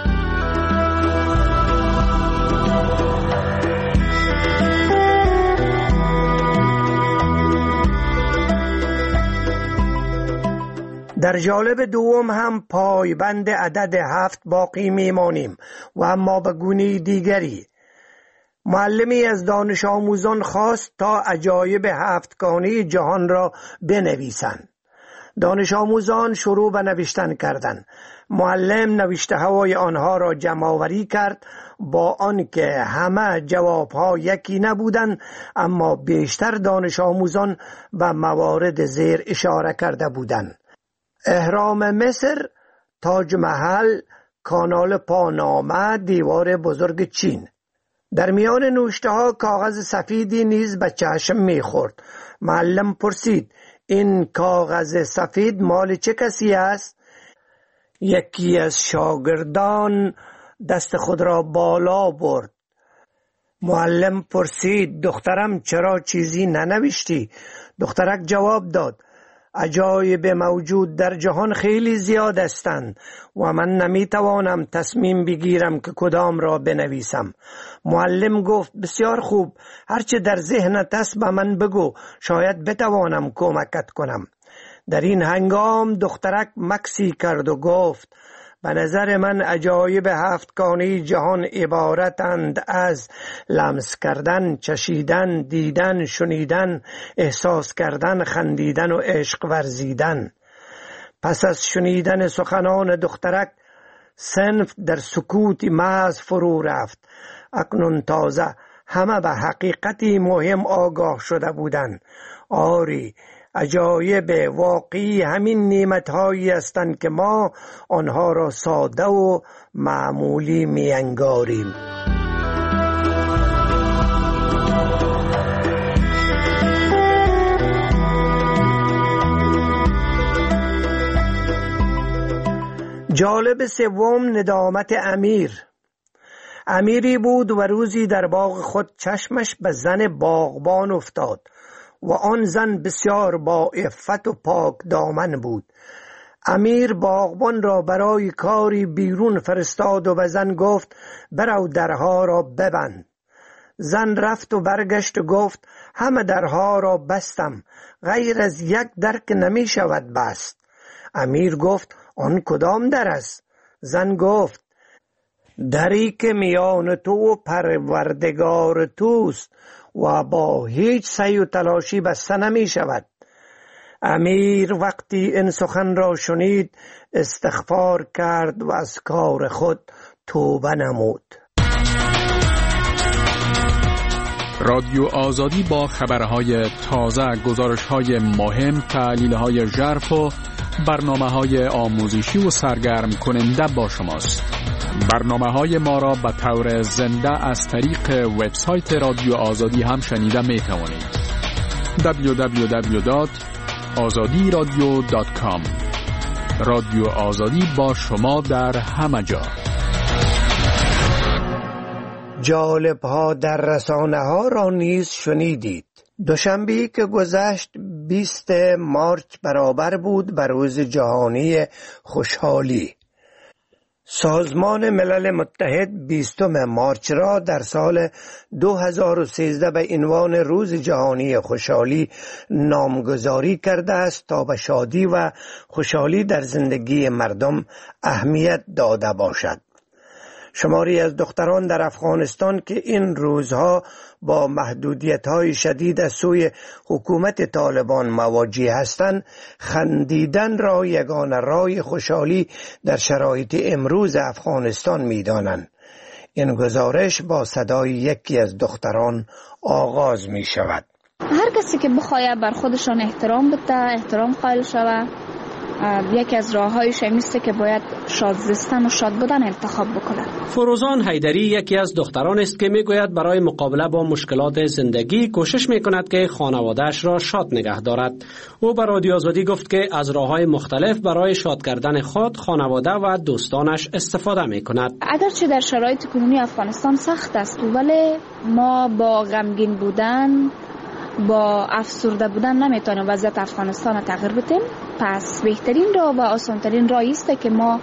در جالب دوم هم پایبند عدد هفت باقی میمانیم و اما به گونه دیگری. معلمی از دانش آموزان خواست تا عجایب هفتگانه جهان را بنویسند. دانش آموزان شروع به نوشتن کردند. معلم نوشته های آنها را جمع آوری کرد، با آنکه همه جواب ها یکی نبودند، اما بیشتر دانش آموزان به موارد زیر اشاره کرده بودند: اهرام مصر، تاج محل، کانال پانامه، دیوار بزرگ چین. در میان نوشته ها کاغذ سفیدی نیز به چشم میخورد. معلم پرسید: این کاغذ سفید مال چه کسی است؟ یکی از شاگردان دست خود را بالا برد. معلم پرسید: دخترم چرا چیزی ننوشتی؟ دخترک جواب داد: عجایب موجود در جهان خیلی زیاد هستند و من نمیتوانم تصمیم بگیرم که کدام را بنویسم. معلم گفت: بسیار خوب، هرچه در ذهنت است به من بگو، شاید بتوانم کمکت کنم. در این هنگام دخترک مکسی کرد و گفت: به نظر من عجایب هفتگانه جهان عبارتند از لمس کردن، چشیدن، دیدن، شنیدن، احساس کردن، خندیدن و عشق ورزیدن. پس از شنیدن سخنان دخترک صنف در سکوتی محض فرو رفت. اکنون تازه همه به حقیقتی مهم آگاه شده بودند. آری، عجایب واقعی همین نعمت‌هایی هستند که ما آنها را ساده و معمولی می‌انگاریم. جالب سوم ندامت امیر. امیری بود و روزی در باغ خود چشمش به زن باغبان افتاد و آن زن بسیار با عفت و پاک دامن بود. امیر باغبان را برای کاری بیرون فرستاد و به زن گفت برو درها را ببند. زن رفت و برگشت و گفت همه درها را بستم، غیر از یک در که نمی شود بست. امیر گفت آن کدام در است؟ زن گفت دری که میان تو و پروردگار توست و با هیچ سعی و تلاشی بسته نمی شود. امیر وقتی این سخن را شنید استغفار کرد و از کار خود توبه نمود. رادیو آزادی با خبرهای تازه، گزارشهای مهم، تحلیلهای ژرف و برنامه‌های آموزشی و سرگرم کننده با شماست. برنامه‌های ما را به طور زنده از طریق وبسایت رادیو آزادی هم شنیده می توانید. دبلیو دبلیو دبلیو دات آزادی رادیو دات کام. رادیو آزادی با شما در همه جا. جالب ها در رسانه ها را نیز شنیدید. دوشنبه که گذشت بیست مارچ برابر بود به روز جهانی خوشحالی. سازمان ملل متحد بیستم مارچ را در سال دو هزار و سیزده به عنوان روز جهانی خوشحالی نامگذاری کرده است تا به شادی و خوشحالی در زندگی مردم اهمیت داده باشد. شماری از دختران در افغانستان که این روزها با محدودیت‌های شدید از سوی حکومت طالبان مواجه هستند، خندیدن را یگانه راه خوشحالی در شرایط امروز افغانستان می‌دانند. این گزارش با صدای یکی از دختران آغاز می شود. هر کسی که بخواهد بر خودشان احترام بده، احترام قائل شود، یکی از راه‌هایش میسته که باید شاد زیستن و شاد بودن انتخاب بکنه. فروزان حیدری یکی از دختران است که میگوید برای مقابله با مشکلات زندگی کوشش میکند که خانواده‌اش را شاد نگه دارد. او به رادیو آزادی گفت که از راه‌های مختلف برای شاد کردن خود، خانواده و دوستانش استفاده میکند. اگرچه در شرایط کنونی افغانستان سخت است، ولی ما با غمگین بودن، با افسرده بودن نمیتونیم وضعیت افغانستان را تغییر بدیم. پس بهترین راه و آسانترین راه است که ما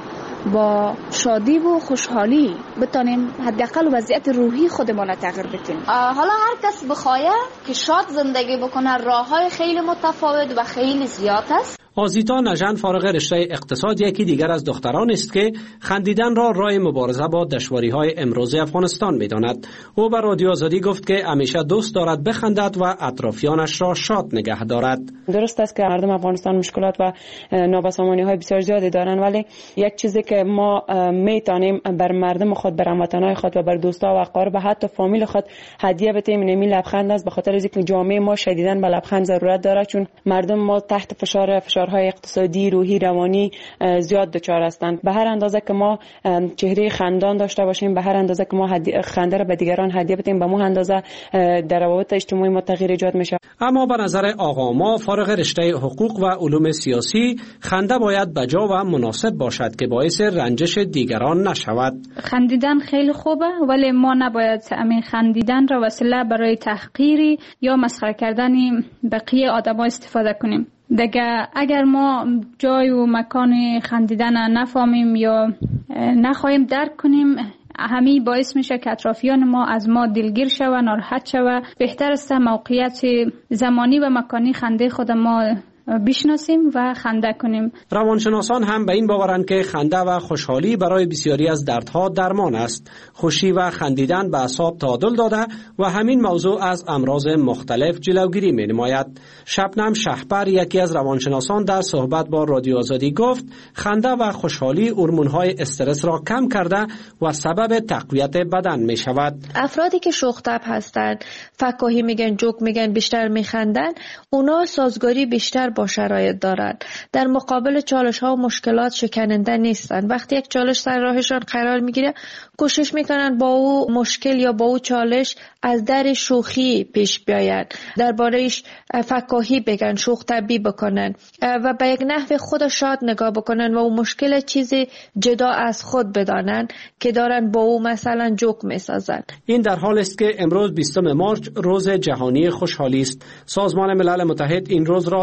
با شادی و خوشحالی بتونیم حداقل وضعیت روحی خودمان را تغییر بدیم. حالا هر کس بخواد که شاد زندگی بکنه، راه‌های خیلی متفاوت و خیلی زیاد است. آزیتا نژند فارغ رشته اقتصاد یکی دیگر از دختران است که خندیدن را راه مبارزه با دشواری‌های امروز افغانستان می‌داند. او به رادیو آزادی گفت که همیشه دوست دارد بخندد و اطرافیانش را شاد نگه دارد. درست است که مردم افغانستان مشکلات و نابسامانی‌های بسیار زیادی دارند، ولی یک چیزی که ما می‌تونیم بر مردم خود، بر هموطنان خود و بر دوستا و اقارب و حتی فامیل خود هدیه بدیم، این لبخند است. به خاطر اینکه جامعه ما شدیداً به لبخند ضرورت دارد، چون مردم ما تحت فشار فشار های اقتصادی، روحی، روانی زیاد دچار هستند. به هر اندازه که ما چهره خندان داشته باشیم، به هر اندازه که ما خنده را به دیگران هدیه بدیم، به مو اندازه در روابط اجتماعی ما تغییر ایجاد میشه. اما به نظر آقا ما فارغ رشته حقوق و علوم سیاسی، خنده باید بجا و مناسب باشد که باعث رنجش دیگران نشود. خندیدن خیلی خوبه، ولی ما نباید همین خندیدن را وسیله برای تحقیری یا مسخره کردن بقیه آدم‌ها استفاده کنیم. دیگه اگر ما جای و مکان خندیدن نفهمیم یا نخواهیم درک کنیم، همین باعث میشه که اطرافیان ما از ما دلگیر شوند، ناراحت شوند. بهتر است موقعیت زمانی و مکانی خنده خود ما بشناسیم و خنده کنیم. روانشناسان هم به این باورند که خنده و خوشحالی برای بسیاری از دردها درمان است. خوشی و خندیدن به اعصاب تعادل داده و همین موضوع از امراض مختلف جلوگیری می نماید. شبنم شهپر یکی از روانشناسان در صحبت با رادیو آزادی گفت خنده و خوشحالی هورمون‌های استرس را کم کرده و سبب تقویت بدن می شود. افرادی که شوخ طبع هستند، فکاهی میگن، جوک میگن، بیشتر میخندن، اونا سازگاری بیشتر با شرایط دارند. در مقابل چالش ها و مشکلات شکننده نیستن. وقتی یک چالش سر راهشان قرار میگیره، کوشش میکنن با او مشکل یا با او چالش از در شوخی پیش بیاین، درباره‌اش فکاهی بگن، شوخ طبعی بکنن و به یک نحو خود شاد نگاه بکنن و او مشکل چیزی جدا از خود بدانن که دارن با او مثلا جوک میسازن. این در حال است که امروز بیستم مارچ روز جهانی خوشحالی است. سازمان ملل متحد این روز را در سال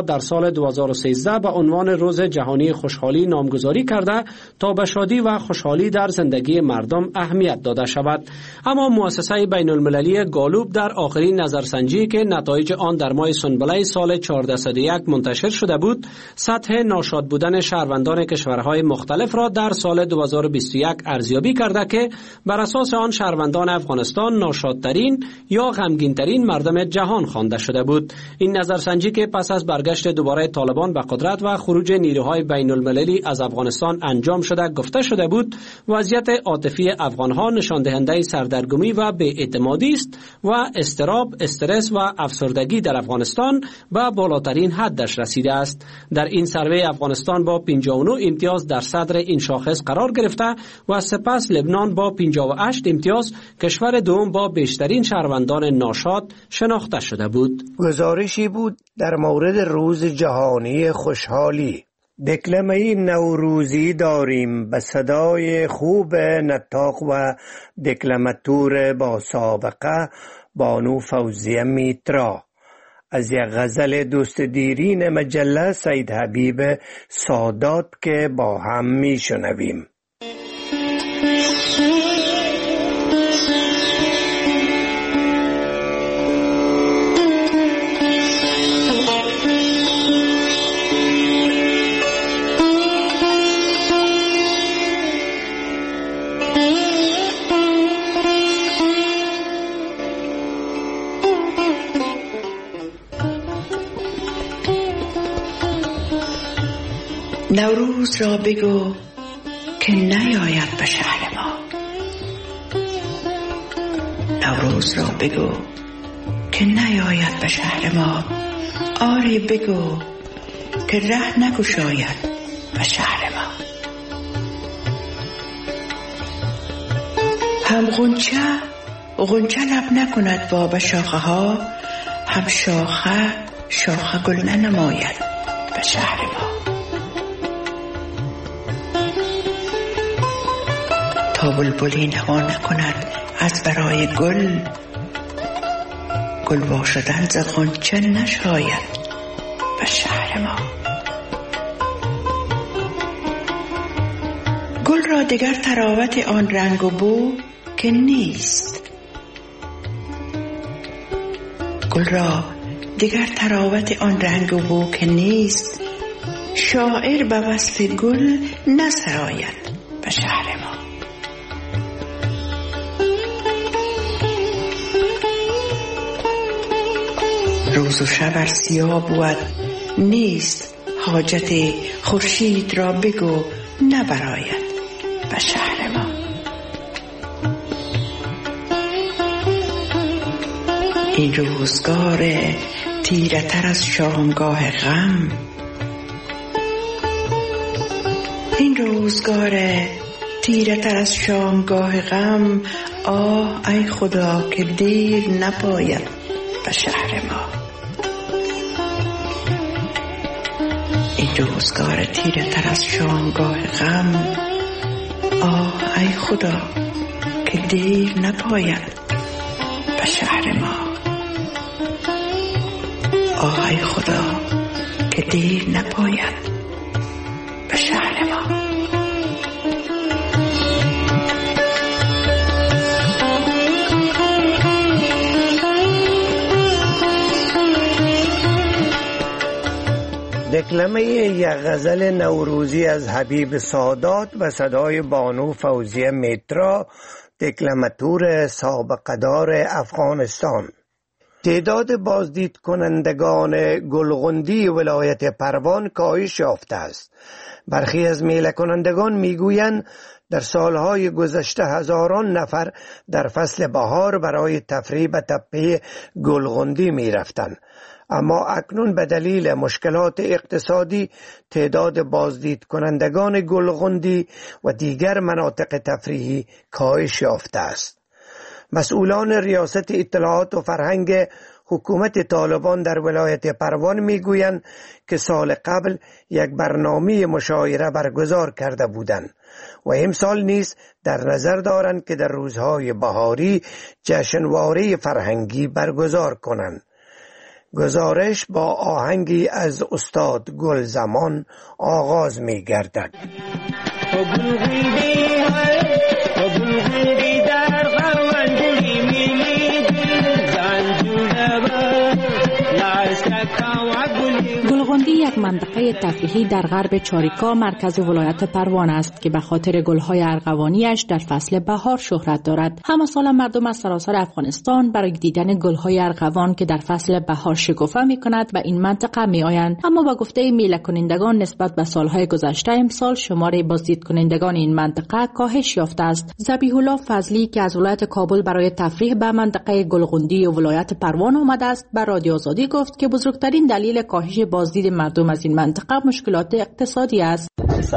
سال دو هزار و سیزده به عنوان روز جهانی خوشحالی نامگذاری کرده تا به شادی و خوشحالی در زندگی مردم اهمیت داده شود. اما مؤسسه بین المللی گالوب در آخرین نظرسنجی که نتایج آن در ماه سنبله سال چهارده صد و یک منتشر شده بود، سطح ناشاد بودن شهروندان کشورهای مختلف را در سال دو هزار و بیست و یک ارزیابی کرده که بر اساس آن شهروندان افغانستان ناشادترین یا غمگینترین مردم جهان خوانده شده بود. این نظرسنجی که پس از برگشت دوباره طالبان به قدرت و خروج نیروهای بین المللی از افغانستان انجام شده گفته شده بود، وضعیت عاطفی افغانها نشان دهنده سردرگمی و بی‌اعتمادی است و اضطراب، استرس و افسردگی در افغانستان به بالاترین حدش رسیده است. در این سروی افغانستان با پنجاه و نه امتیاز در صدر این شاخص قرار گرفته و سپس لبنان با پنجاه و هشت امتیاز کشور دوم با بیشترین شهروندان ناشاد شناخته شده بود. گزارشی بود در مورد روز جهانی خوشحالی. دکلمه نوروزی داریم به صدای خوب نطاق و دکلماتور با سابقه بانو فوزیه میترا از یک غزل دوست دیرین مجله سید حبیب سادات که با هم میشنویم. نوروز را بگو که نیاید به شهر ما، نوروز را بگو که نیاید به شهر ما، آری بگو که ره نگشاید به شهر ما. هم غنچه غنچه لب نکند با به شاخه ها، هم شاخه شاخه گل ننماید به شهر ما. تا بلبلی نوا نکند از برای گل، گل وا شدن ز غنچه نشاید به شهر ما. گل را دیگر تراوت آن رنگ و بو که نیست، گل را دیگر تراوت آن رنگ و بو که نیست، شاعر به وصف گل نسراید به شهر ما. روز و شب ار سیاه بود نیست، حاجت خورشید را بگو نبراید به شهر ما. این روزگار تیره تر از شامگاه غم، این روزگار تیره تر از شامگاه غم، آه ای خدا که دیر نپاید به شهر ما. این روزگار تیره تر از شامگاه غم، آه ای خدا که دیر نپاید به شهر ما. آه ای خدا که دیر نپاید به شهر ما. دکلمه یک غزل نوروزی از حبیب سادات و صدای بانو فوزیه میترا، دکلماتور سابقه‌دار افغانستان. تعداد بازدید کنندگان گلغندی ولایت پروان کاهش یافته است. برخی از میله کنندگان میگویند در سالهای گذشته هزاران نفر در فصل بهار برای تفریح به تپه گلغندی می رفتند، اما اکنون به دلیل مشکلات اقتصادی تعداد بازدید کنندگان گلغندی و دیگر مناطق تفریحی کاهش یافته است. مسئولان ریاست اطلاعات و فرهنگ حکومت طالبان در ولایت پروان میگویند که سال قبل یک برنامه مشاعره برگزار کرده بودند و امسال نیز در نظر دارند که در روزهای بهاری جشنواره فرهنگی برگزار کنند. گزارش با آهنگی از استاد گلزمان آغاز می گردد. گلغندی یک منطقه تفریحی در غرب چاریکا مرکز ولایت پروان است که به خاطر گل‌های ارغوانیش در فصل بهار شهرت دارد. همه سال مردم از سراسر افغانستان برای دیدن گل‌های ارغوان که در فصل بهار شکوفه می‌کند به این منطقه می‌آیند. اما با گفته میله کنندگان نسبت به سال‌های گذشته امسال شمار بازدید کنندگان این منطقه کاهش یافته است. ذبیح الله فضلی که از ولایت کابل برای تفریح به منطقه گلغندی و ولایت پروان آمده است به رادیو آزادی گفت که بزرگترین دلیل کاهش بازدید مردم از این منطقه مشکلات اقتصادی است.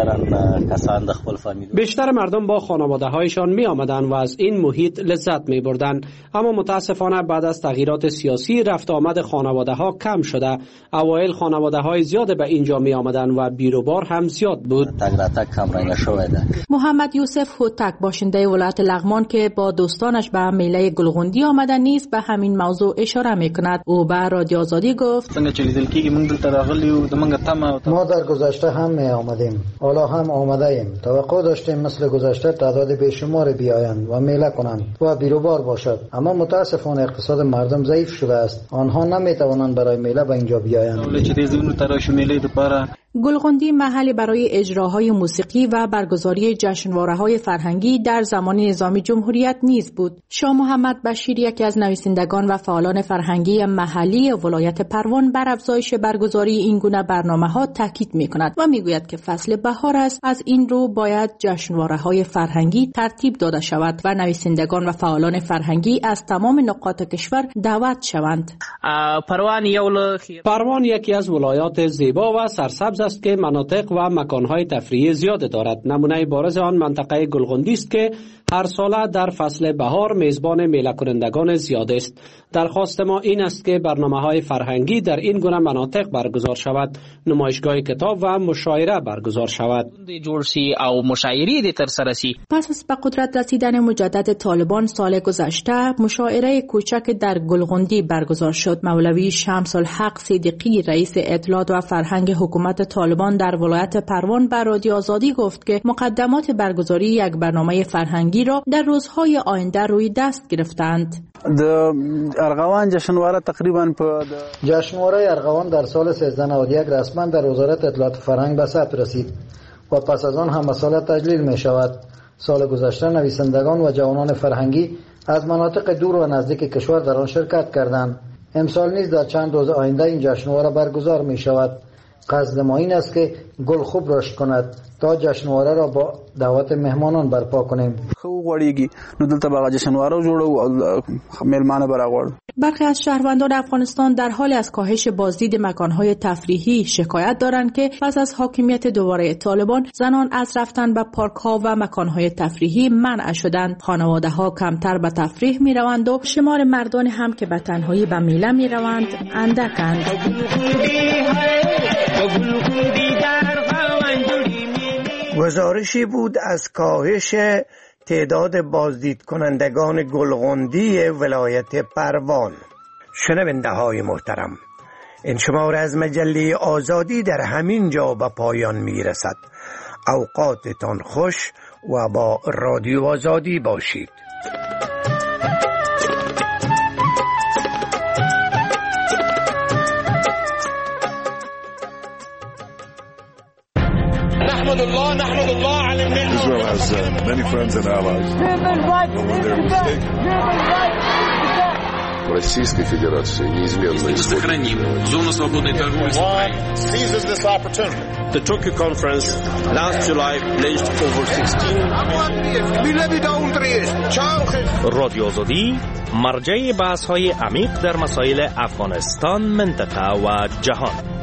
بیشتر مردم با خانواده هایشان می آمدن و از این محیط لذت می بردن، اما متاسفانه بعد از تغییرات سیاسی رفت آمد خانواده ها کم شده. اوایل خانواده های زیاد به اینجا می آمدن و بیروبار هم زیاد بود. محمد یوسف هوتک باشنده ولایت لغمان که با دوستانش به میله گلغندی آمدن نیز به همین موضوع اشاره می کند. او به رادیو آزادی گفت ما در گذشته هم می آمدیم، حالا هم آمده ایم. توقع داشتیم مثل گذشته تعداد بیشمار بیایند و میله کنند و بیروبار باشد، اما متاسفانه اقتصاد مردم ضعیف شده است. آنها نمی توانند برای میله به اینجا بیایند. گلغندی محلی برای اجراهای موسیقی و برگزاری جشنواره‌های فرهنگی در زمان نظام جمهوریت نیز بود. شاه محمد بشیر یکی از نویسندگان و فعالان فرهنگی محلی ولایت پروان بر افزایش برگزاری این گونه برنامه‌ها تاکید می‌کند و می‌گوید که فصل بهار است، از این رو باید جشنواره‌های فرهنگی ترتیب داده شود و نویسندگان و فعالان فرهنگی از تمام نقاط کشور دعوت شوند. پروان یکی از ولایات زیبا و سرسبز است که مناطق و مکانهای تفریحی زیاد دارد. نمونه بارز آن منطقه گلغندی است که هر ساله در فصل بهار میزبان میله کنندگان زیاد است. درخواست ما این است که برنامه‌های فرهنگی در این گونه مناطق برگزار شود، نمایشگاه کتاب و مشاعره برگزار شود. پس از به قدرت رسیدن مجدد طالبان سال گذشته مشاعره کوچک در گلغندی برگزار شد. مولوی شمس الحق صدیقی رئیس اطلاعات و فرهنگ حکومت طالبان در ولایت پروان به رادیو آزادی گفت که مقدمات برگزاری یک برنامه فرهنگی را در روزهای آینده روی دست گرفتند. د ارغوان جشنواره تقریبا په جشنواره ارغوان در سال سیزده نود و یک رسما در وزارت اطلاعات و فرهنگ به ثبت رسید و پس از آن هم سال تجلیل می شود. سال گذشته نویسندگان و جوانان فرهنگی از مناطق دور و نزدیک کشور در آن شرکت کردند. امسال نیز در چند روز آینده این جشنواره برگزار می شود. قصد ما این است که گل خوب رشد کند تا جشنواره را با دعوت مهمانان برپا کنیم. خو غوړیږي نو دلته به جشنواره جوړو مهمانه براغوړ. برخی از شهروندان افغانستان در حال از کاهش بازدید مکانهای تفریحی شکایت دارند که پس از حاکمیت دوباره طالبان زنان از رفتن به پارک‌ها و مکانهای تفریحی منع شدند. خانواده‌ها کمتر به تفریح می‌روند و شمار مردان هم که به تنهایی به میله می‌روند اندکند. گزارشی بود از کاهش تعداد بازدید کنندگان گلغندی ولایت پروان. شنونده های محترم، این شمار از مجله آزادی در همین جا به پایان می رسد. اوقاتتان خوش و با رادیو آزادی باشید. نحمد الله نحمد الله على النعمة. Israel has uh, many friends and allies. Российской Федерации неизменно сохраним зону свободной торговли с Украиной. Seizes this opportunity. The Tokyo conference last July pledged over sixteen. رادیو آزادی مرجع بحث‌های عمیق در مسائل افغانستان، منطقه و جهان.